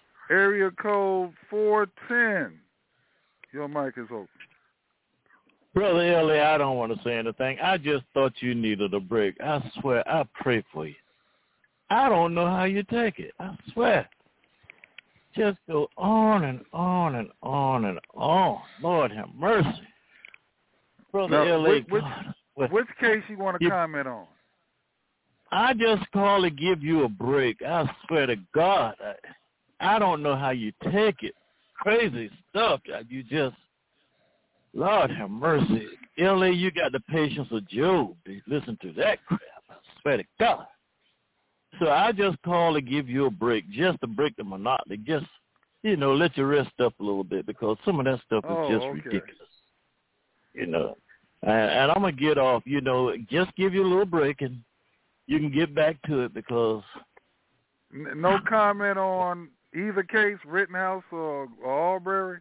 Area code four ten. Your mic is open. Brother L A, I don't want to say anything. I just thought you needed a break. I swear, I pray for you. I don't know how you take it. I swear. Just go on and on and on and on. Lord have mercy. Brother now, L A, which, which, God, which case you want to you, comment on? I just call to give you a break. I swear to God. I, I don't know how you take it. Crazy stuff. You just, Lord have mercy. L A, you got the patience of Job. Listen to that crap. I swear to God. So I just call to give you a break, just to break the monotony. Just, you know, let you rest up a little bit because some of that stuff is oh, just okay. ridiculous. You know, and, and I'm going to get off, you know, just give you a little break and you can get back to it because. No comment on either case, Rittenhouse or, or Arbery?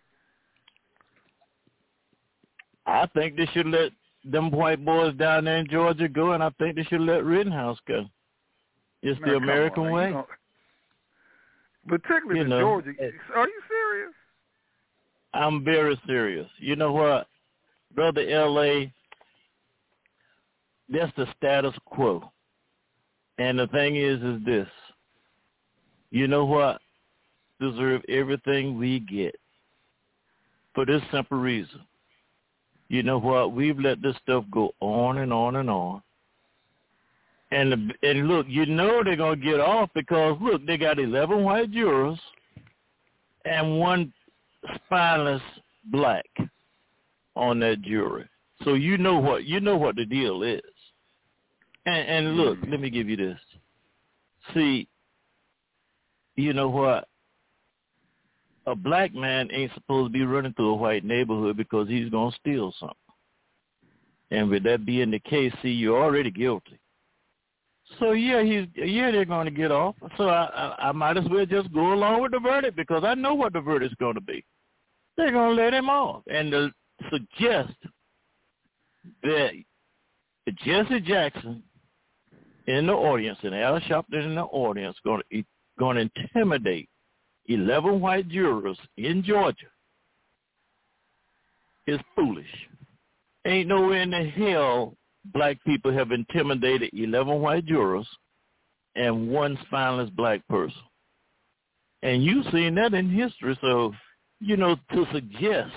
I think they should let them white boys down there in Georgia go, and I think they should let Rittenhouse go. It's now, the American on, way. You know, particularly you in know, Georgia. Are you serious? I'm very serious. You know what, Brother L A, that's the status quo. And the thing is, is this. You know what? Deserve everything we get for this simple reason. You know what? We've let this stuff go on and on and on. And the, and look, you know they're going to get off because, look, they got eleven white jurors and one spineless black on that jury. So you know what you know what the deal is. And, and look, let me give you this. See, you know what? A black man ain't supposed to be running through a white neighborhood because he's going to steal something. And with that being the case, see, you're already guilty. So, yeah, he's yeah, they're going to get off. So I, I, I might as well just go along with the verdict because I know what the verdict's going to be. They're going to let him off. And to suggest that Jesse Jackson in the audience and Al Sharpton in the audience going to going to intimidate eleven white jurors in Georgia is foolish. Ain't nowhere in the hell black people have intimidated eleven white jurors and one spineless black person. And you've seen that in history. So, you know, to suggest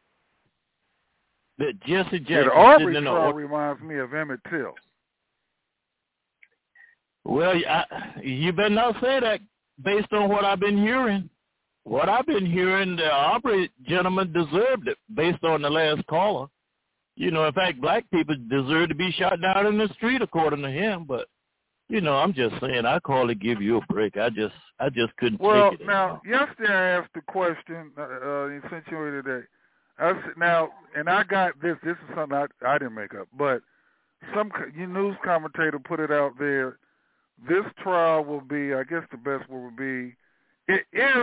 that Jesse Jackson... Yeah, the Arbery trial or- reminds me of Emmett Till. Well, I, you better not say that based on what I've been hearing. What I've been hearing, the Arbery gentleman deserved it based on the last caller. You know, in fact, black people deserve to be shot down in the street, according to him. But, you know, I'm just saying, I call to give you a break. I just I just couldn't well, take it now, anymore. yesterday I asked the question, uh, uh, essentially today. I said, now, and I got this. This is something I, I didn't make up. But some your news commentator put it out there. This trial will be, I guess the best word would be, if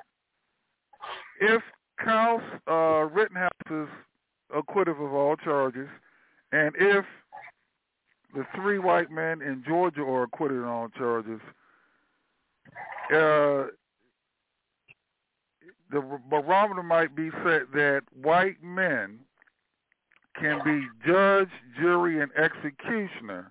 if Kyle uh, Rittenhouse is acquitted of all charges, and if the three white men in Georgia are acquitted of all charges, uh, the barometer might be set that white men can be judge, jury, and executioner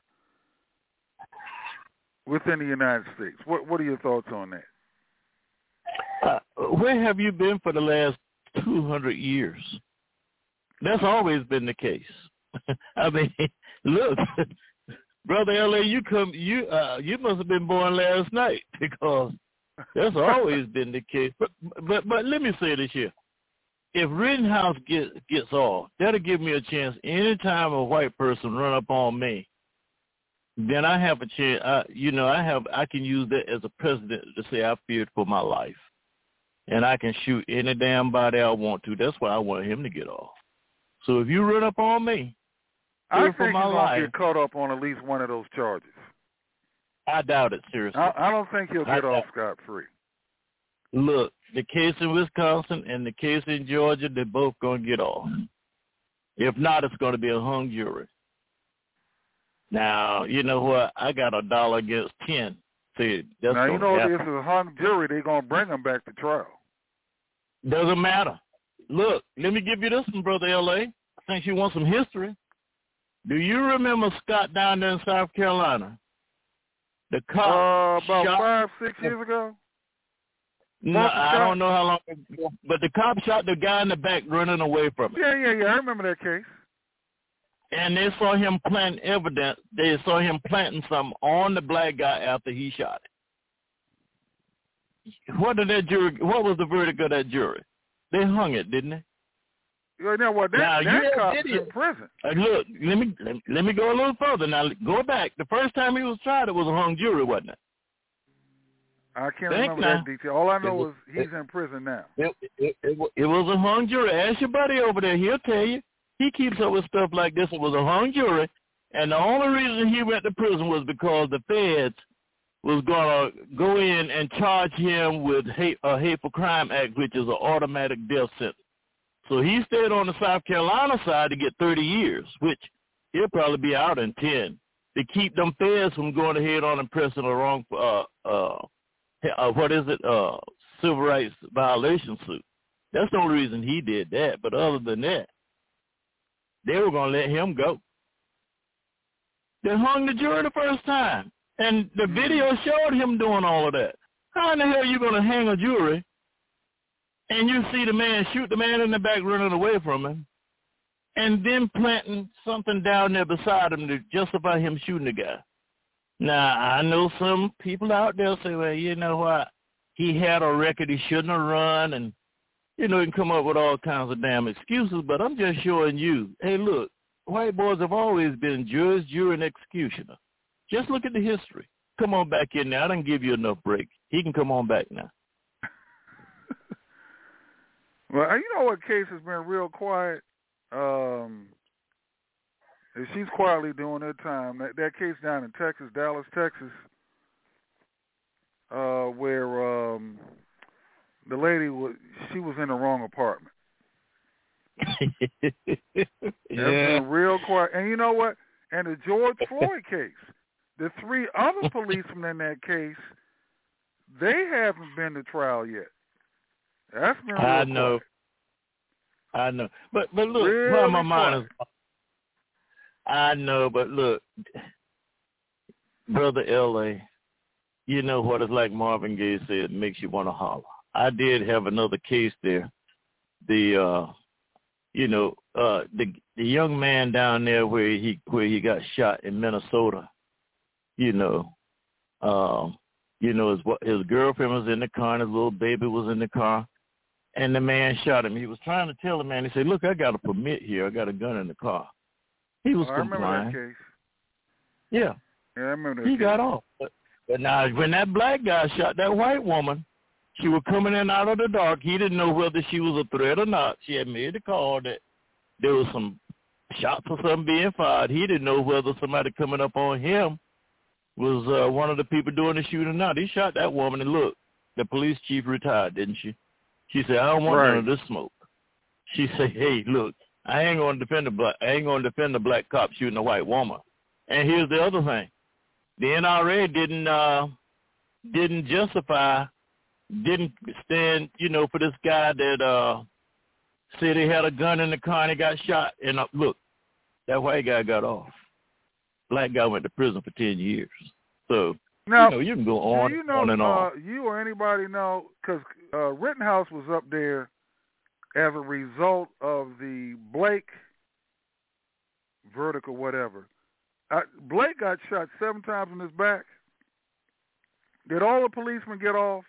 within the United States. What What are your thoughts on that? Uh, where have you been for the last two hundred years? That's always been the case. I mean, look, Brother L A, you come, you uh, you must have been born last night because that's always been the case. But but but let me say this here: if Rittenhouse gets gets off, that'll give me a chance. Anytime a white person run up on me, then I have a chance. I, you know, I have I can use that as a precedent to say I feared for my life, and I can shoot any damn body I want to. That's why I want him to get off. So if you run up on me, I think for he's my gonna life, get caught up on at least one of those charges. I doubt it seriously. I, I don't think he'll get I off scot free. Look, the case in Wisconsin and the case in Georgia, they're both going to get off. If not, it's going to be a hung jury. Now, you know what? I got a dollar against ten. See, that's now, you know, happen. if it's a hung jury, they're going to bring him back to trial. Doesn't matter. Look, let me give you this one, Brother L A. since you want some history, do you remember Scott down there in South Carolina? The cop uh, about shot, five, six years ago? No, I don't know how long ago, but the cop shot the guy in the back running away from it. Yeah, yeah, yeah. I remember that case. And they saw him plant evidence. They saw him planting something on the black guy after he shot it. What did that jury? What was the verdict of that jury? They hung it, didn't they? You know what? That, now, that cop's in prison. Uh, look, let me let, let me go a little further. Now, go back. The first time he was tried, it was a hung jury, wasn't it? I can't Think remember now. that detail. All I know It was- is he's in prison now. It, it, it, wa- it was a hung jury. Ask your buddy over there. He'll tell you. He keeps up with stuff like this. It was a hung jury, and the only reason he went to prison was because the feds was going to go in and charge him with hate, a hateful crime act, which is an automatic death sentence. So he stayed on the South Carolina side to get thirty years, which he'll probably be out in ten, to keep them feds from going ahead on and pressing a wrong, uh, uh, uh, what is it, uh, civil rights violation suit. That's the only reason he did that. But other than that, they were going to let him go. They hung the jury the first time, and the video showed him doing all of that. How in the hell are you going to hang a jury and you see the man shoot the man in the back running away from him, and then planting something down there beside him to justify him shooting the guy? Now, I know some people out there say, well, you know what, he had a record he shouldn't have run, and, you know, you can come up with all kinds of damn excuses, but I'm just showing you, hey, look, white boys have always been judge, jury, and executioner. Just look at the history. Come on back in there. I didn't give you enough break. He can come on back now. Well, you know what case has been real quiet? Um, she's quietly doing her time. That, that case down in Texas, Dallas, Texas, uh, where um, the lady was, she was in the wrong apartment. Yeah. That's been real quiet. And you know what? And the George Floyd case, the three other policemen in that case, they haven't been to trial yet. That's been real I know. quiet. I know. But but look, Really where my mind is, quiet. I know, but look, Brother L A, you know what it's like Marvin Gaye said, it makes you want to holler. I did have another case there. The uh you know, uh the the young man down there where he where he got shot in Minnesota, you know, um, you know, his his girlfriend was in the car and his little baby was in the car, and the man shot him. He was trying to tell the man, he said, look, I got a permit here, I got a gun in the car. He was Oh, I remember complying. that case. Yeah. Yeah, I remember that He case. got off. But, but now when that black guy shot that white woman, she was coming in out of the dark. He didn't know whether she was a threat or not. She had made the call that there was some shots or something being fired. He didn't know whether somebody coming up on him was uh, one of the people doing the shooting or not. He shot that woman, and look, the police chief retired, didn't she? She said, I don't want Right. none of this smoke. She said, hey, look, I ain't gonna defend the black I ain't gonna defend the black cop shooting a white woman. And here's the other thing. The N R A didn't uh didn't justify didn't stand, you know, for this guy that uh said he had a gun in the car and he got shot. And uh, look, that white guy got off. Black guy went to prison for ten years. So, Now, you know, you can go on, do you know, on and uh, on. you or anybody know, because uh, Rittenhouse was up there as a result of the Blake verdict or whatever. Uh, Blake got shot seven times in his back. Did all the policemen get off?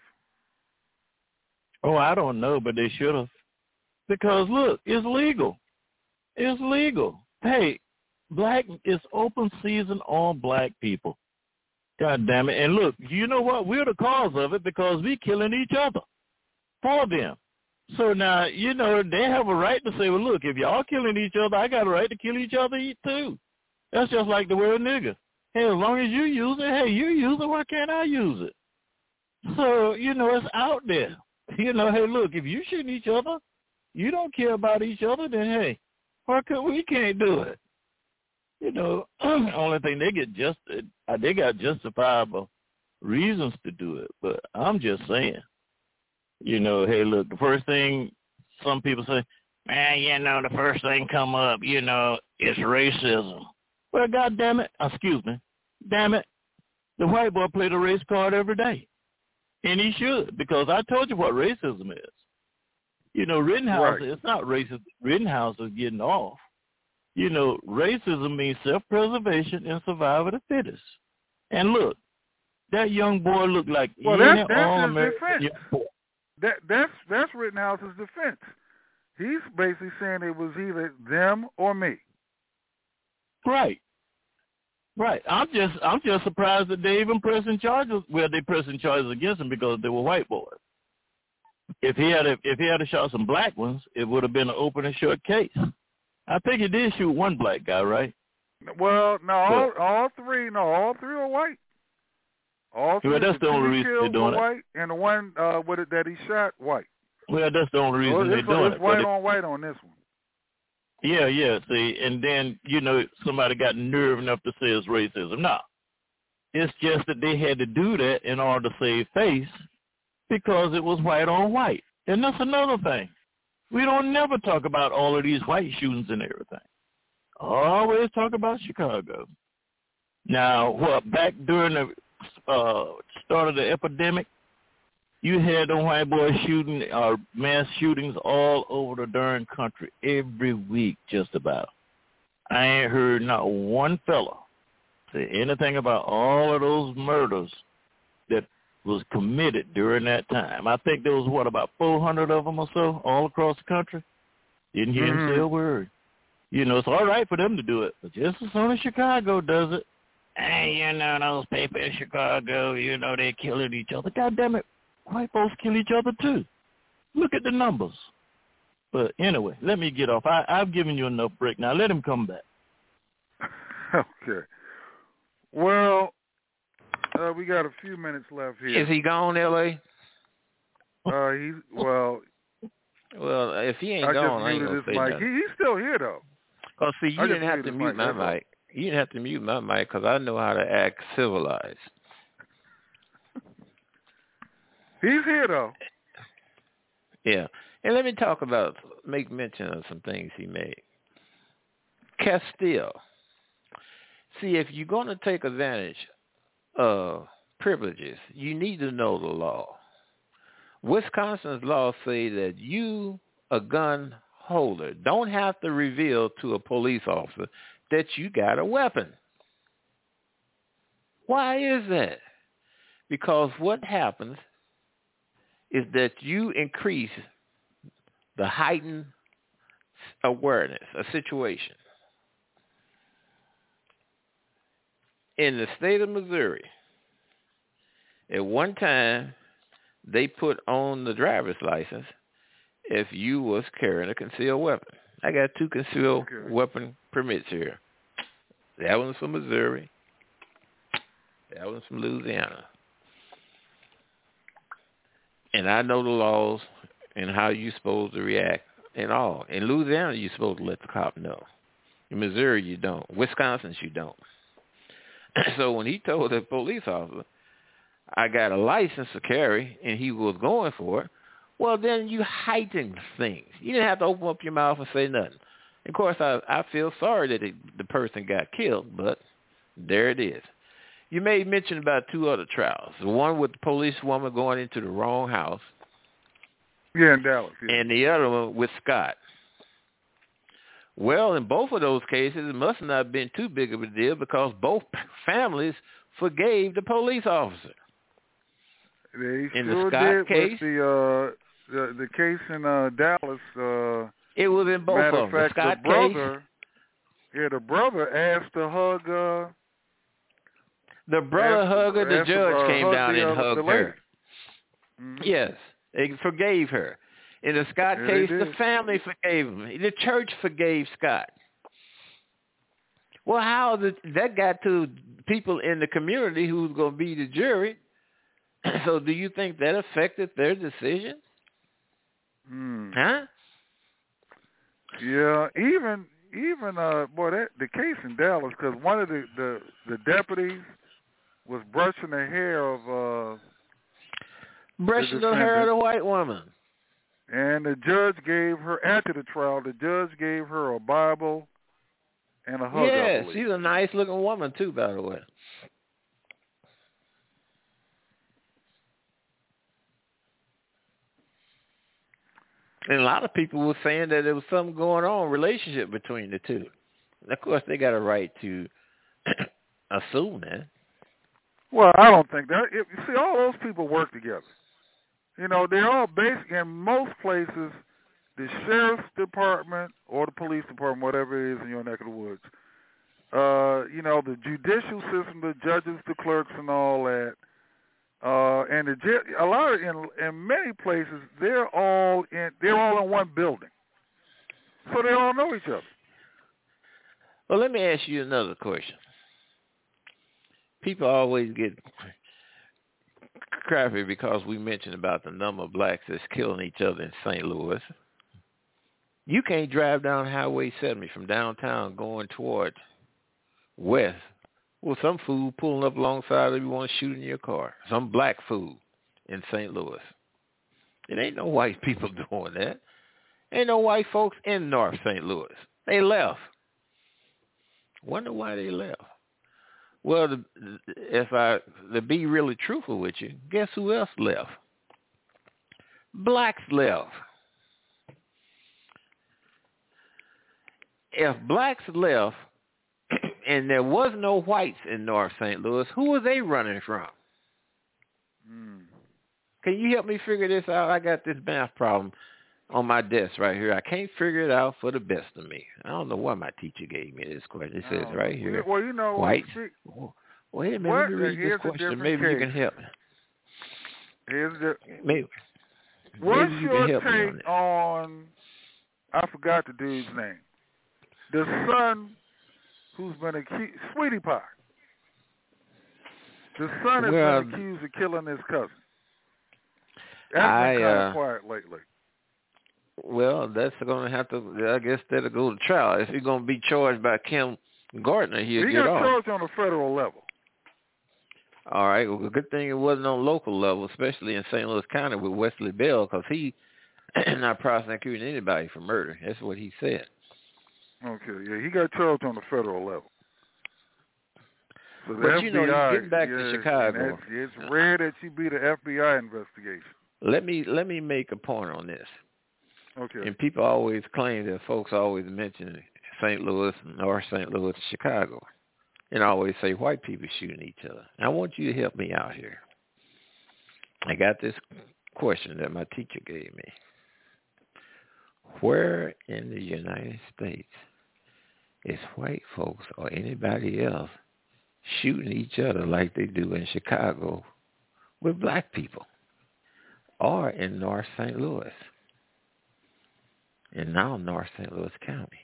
Oh, I don't know, but they should have. Because, look, it's legal. It's legal. Hey, black is open season on black people. God damn it. And look, you know what? We're the cause of it because we killing each other for them. So now, you know, they have a right to say, well, look, if y'all killing each other, I got a right to kill each other too. That's just like the word nigga. Hey, as long as you use it, hey, you use it, why can't I use it? So, you know, it's out there. You know, hey, look, if you shooting each other, you don't care about each other, then, hey, why could we can't do it? You know, only thing they get just, they got justifiable reasons to do it. But I'm just saying, you know, hey, look, the first thing some people say, man, you know, the first thing come up, you know, is racism. Well, God damn it, excuse me, damn it, the white boy played a race card every day. And he should, because I told you what racism is. You know, Rittenhouse, right. It's not racist. Rittenhouse is getting off. You know, racism means self-preservation and survival of the fittest. And look, that young boy looked like well, any that's, that's all-American. his defense. That, that's, that's Rittenhouse's defense. He's basically saying it was either them or me. Right. Right. I'm just I'm just surprised that they even pressing charges. Well, they pressing charges against him because they were white boys. If he had a, if he had a shot some black ones, it would have been an open and short case. I think he did shoot one black guy, right? Well, no, all, all three, no, all three are white. All three. Well, that's the, the only reason they're doing it. White, and the one uh, with it that he shot, white. Well, that's the only reason so they're doing it's it. White on white on this one. Yeah, yeah. See, and then you know somebody got nerve enough to say it's racism. No, it's just that they had to do that in order to save face because it was white on white, and that's another thing. We don't never talk about all of these white shootings and everything. Always talk about Chicago. Now, what, back during the uh, start of the epidemic, you had the white boys shooting, uh, mass shootings all over the darn country every week, just about. I ain't heard not one fella say anything about all of those murders that was committed during that time. I think there was, what, about four hundred of them or so all across the country? Didn't hear mm-hmm. him say a word. You know, it's all right for them to do it, but just as soon as Chicago does it, hey, you know, those people in Chicago, you know, they're killing each other. God damn it, white folks kill each other too. Look at the numbers. But anyway, let me get off. I, I've given you enough break. Now let him come back. Okay. Well, uh, we got a few minutes left here. Is he gone, L A? Uh, he's, well... Well, if he ain't I gone, just I ain't gonna say mic. nothing. He, he's still here, though. Oh, see, you I didn't have to mute my mic. You didn't have to mute my mic because I know how to act civilized. He's here, though. Yeah. And let me talk about, make mention of some things he made. Castile. See, if you're going to take advantage of privileges, you need to know the law. Wisconsin's laws say that you, a gun holder, don't have to reveal to a police officer that you got a weapon. Why is that? Because what happens is that you increase the heightened awareness, a situation. In the state of Missouri, at one time, they put on the driver's license if you was carrying a concealed weapon. I got two concealed okay. weapon permits here. That one's from Missouri. That one's from Louisiana. And I know the laws and how you're supposed to react and all. In Louisiana, you're supposed to let the cop know. In Missouri, you don't. Wisconsin, you don't. So when he told the police officer, I got a license to carry, and he was going for it, well, then you heighten things. You didn't have to open up your mouth and say nothing. Of course, I, I feel sorry that it, the person got killed, but there it is. You made mention about two other trials. The one with the police woman going into the wrong house. Yeah, in Dallas. Yeah. And the other one with Scott. Well, in both of those cases, it must not have been too big of a deal because both families forgave the police officer. They in sure the Scott did case, with the, uh, the the case in uh, Dallas. Uh, it was in both matter of them. Fact, the Scott the brother, case. Yeah, the brother asked to hug. Uh, the brother asked, hugged her. The asked, judge uh, came down the, and uh, hugged her. Mm-hmm. Yes, they forgave her. In the Scott yeah, case, the family forgave him. The church forgave Scott. Well, how did that got to people in the community who's going to be the jury? So do you think that affected their decision? Hmm. Huh? Yeah, even even uh, boy, that the case in Dallas, because one of the, the the deputies was brushing the hair of uh, brushing the, the hair of the white woman. And the judge gave her, after the trial, the judge gave her a Bible and a hug. Yeah, she's a nice-looking woman, too, by the way. And a lot of people were saying that there was something going on, relationship between the two. And of course, they got a right to assume that. Well, I don't think that. If, see, all those people work together. You know, they're all basic. In most places, the sheriff's department or the police department, whatever it is in your neck of the woods, uh, you know, the judicial system, the judges, the clerks, and all that. Uh, and the, a lot of in, in many places, they're all in they're all in one building, so they all know each other. Well, let me ask you another question. People always get crappy because we mentioned about the number of blacks that's killing each other in Saint Louis. You can't drive down Highway seventy from downtown going toward west. Well, some fool pulling up alongside of you want to shoot in your car. Some black fool in Saint Louis. It ain't no white people doing that. Ain't no white folks in North Saint Louis. They left. Wonder why they left. Well, the, if I to be really truthful with you, guess who else left? Blacks left. If blacks left, and there was no whites in North Saint Louis, who were they running from? Mm. Can you help me figure this out? I got this math problem on my desk right here. I can't figure it out for the best of me. I don't know why my teacher gave me this question. It says right here, well, you know, whites. See, Wait a minute, let me read this question. Maybe case. you can help me. Here's the, maybe, what's maybe you your can help take me on, on, I forgot the dude's name, the son who's been accused, Sweetie Pie. The son has well, been accused of killing his cousin. That's I, been kind uh, of quiet lately. Well, that's going to have to, I guess that'll go to trial. If he's going to be charged by Kim Gardner, he'll he get got off. charged on a federal level. All right. Well, good thing it wasn't on local level, especially in Saint Louis County with Wesley Bell, because he not prosecuting anybody for murder. That's what he said. Okay, yeah, he got charged on the federal level. So the but F B I, you know, he's getting back yeah, to Chicago. It's rare that you be the F B I investigation. Let me let me make a point on this. Okay. And people always claim that folks always mention Saint Louis, North Saint Louis, Chicago, and always say white people shooting each other. I want you to help me out here. I got this question that my teacher gave me. Where in the United States is white folks or anybody else shooting each other like they do in Chicago with black people or in North Saint Louis and now North Saint Louis County?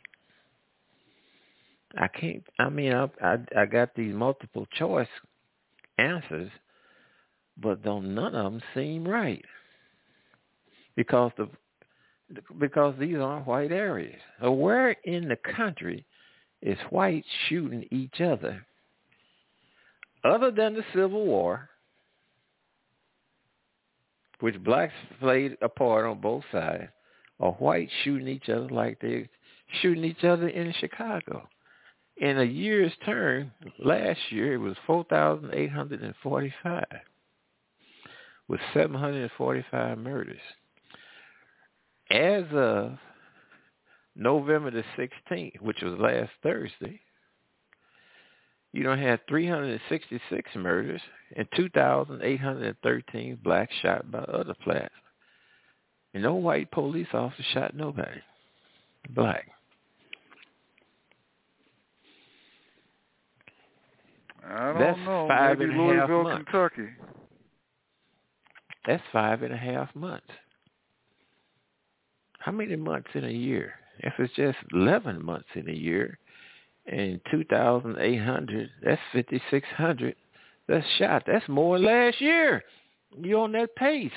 I can't, I mean, I, I, I got these multiple choice answers, but don't none of them seem right because the because these aren't white areas. So where in the country is whites shooting each other other than the Civil War, which blacks played a part on both sides, or whites shooting each other like they're shooting each other in Chicago? In a year's term, last year it was four thousand eight hundred forty-five with seven hundred forty-five murders. As of November the sixteenth, which was last Thursday, you don't have three hundred sixty-six murders and two thousand eight hundred thirteen blacks shot by other blacks. And no white police officer shot nobody. Black. I don't That's know. five Maybe and a half Louisville, months. Kentucky. That's five and a half months. How many months in a year? If it's just eleven months in a year and two thousand eight hundred, that's fifty-six hundred. That's shot. That's more than last year. You're on that pace.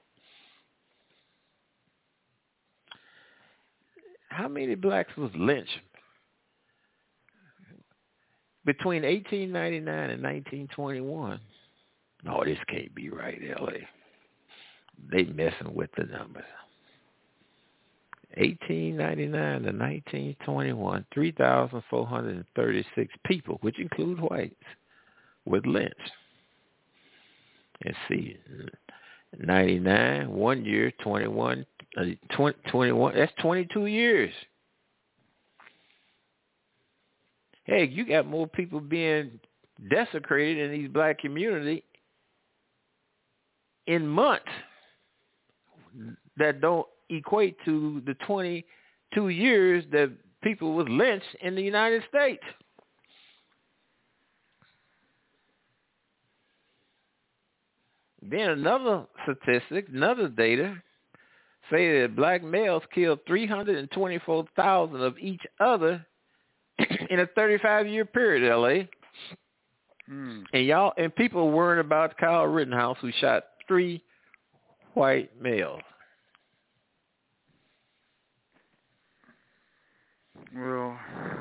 How many blacks was lynched between eighteen ninety-nine and nineteen twenty-one? No, this can't be right, L A. They messing with the numbers. eighteen ninety-nine to nineteen twenty-one, three thousand four hundred thirty-six people, which include whites, were lynched. Let's see, ninety-nine, one year, twenty-one, uh, twenty, twenty-one, that's twenty-two years. Hey, you got more people being desecrated in these black community in months that don't equate to the twenty-two years that people was lynched in the United States. Then another statistic, another data, say that black males killed three hundred twenty-four thousand of each other in a thirty-five year period, L A. Mm. And y'all and people worrying about Kyle Rittenhouse, who shot three white males. Well,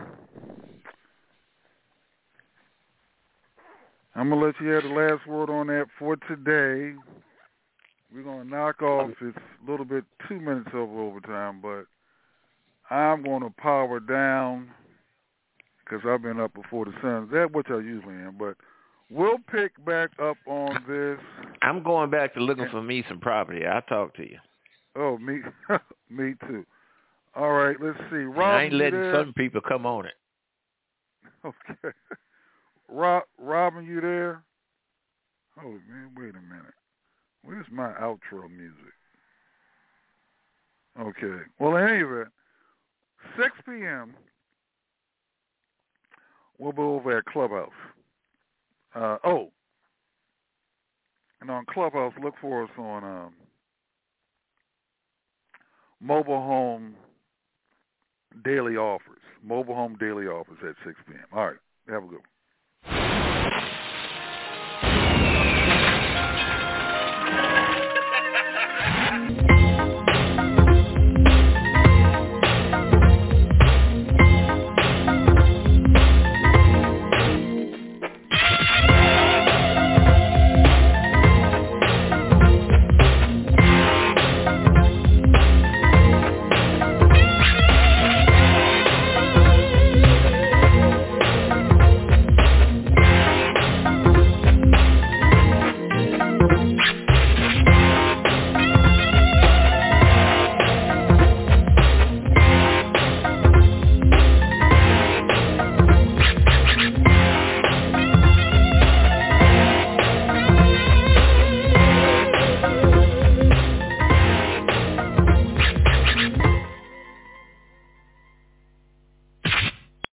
I'm going to let you have the last word on that for today. We're going to knock off, it's a little bit two minutes over overtime, but I'm going to power down because I've been up before the sun. That's what I usually am, but we'll pick back up on this. I'm going back to looking for me some property. I'll talk to you. Oh, me me too. All right, let's see. Robin, I ain't letting there? some people come on it. Okay. Rob, Robin, you there? Oh, man, wait a minute. Where's my outro music? Okay. Well, in any event, six p.m., we'll be over at Clubhouse. Uh, oh, and on Clubhouse, look for us on um, Mobile Home Daily Offers. Mobile Home Daily Offers at six p.m. All right. Have a good one.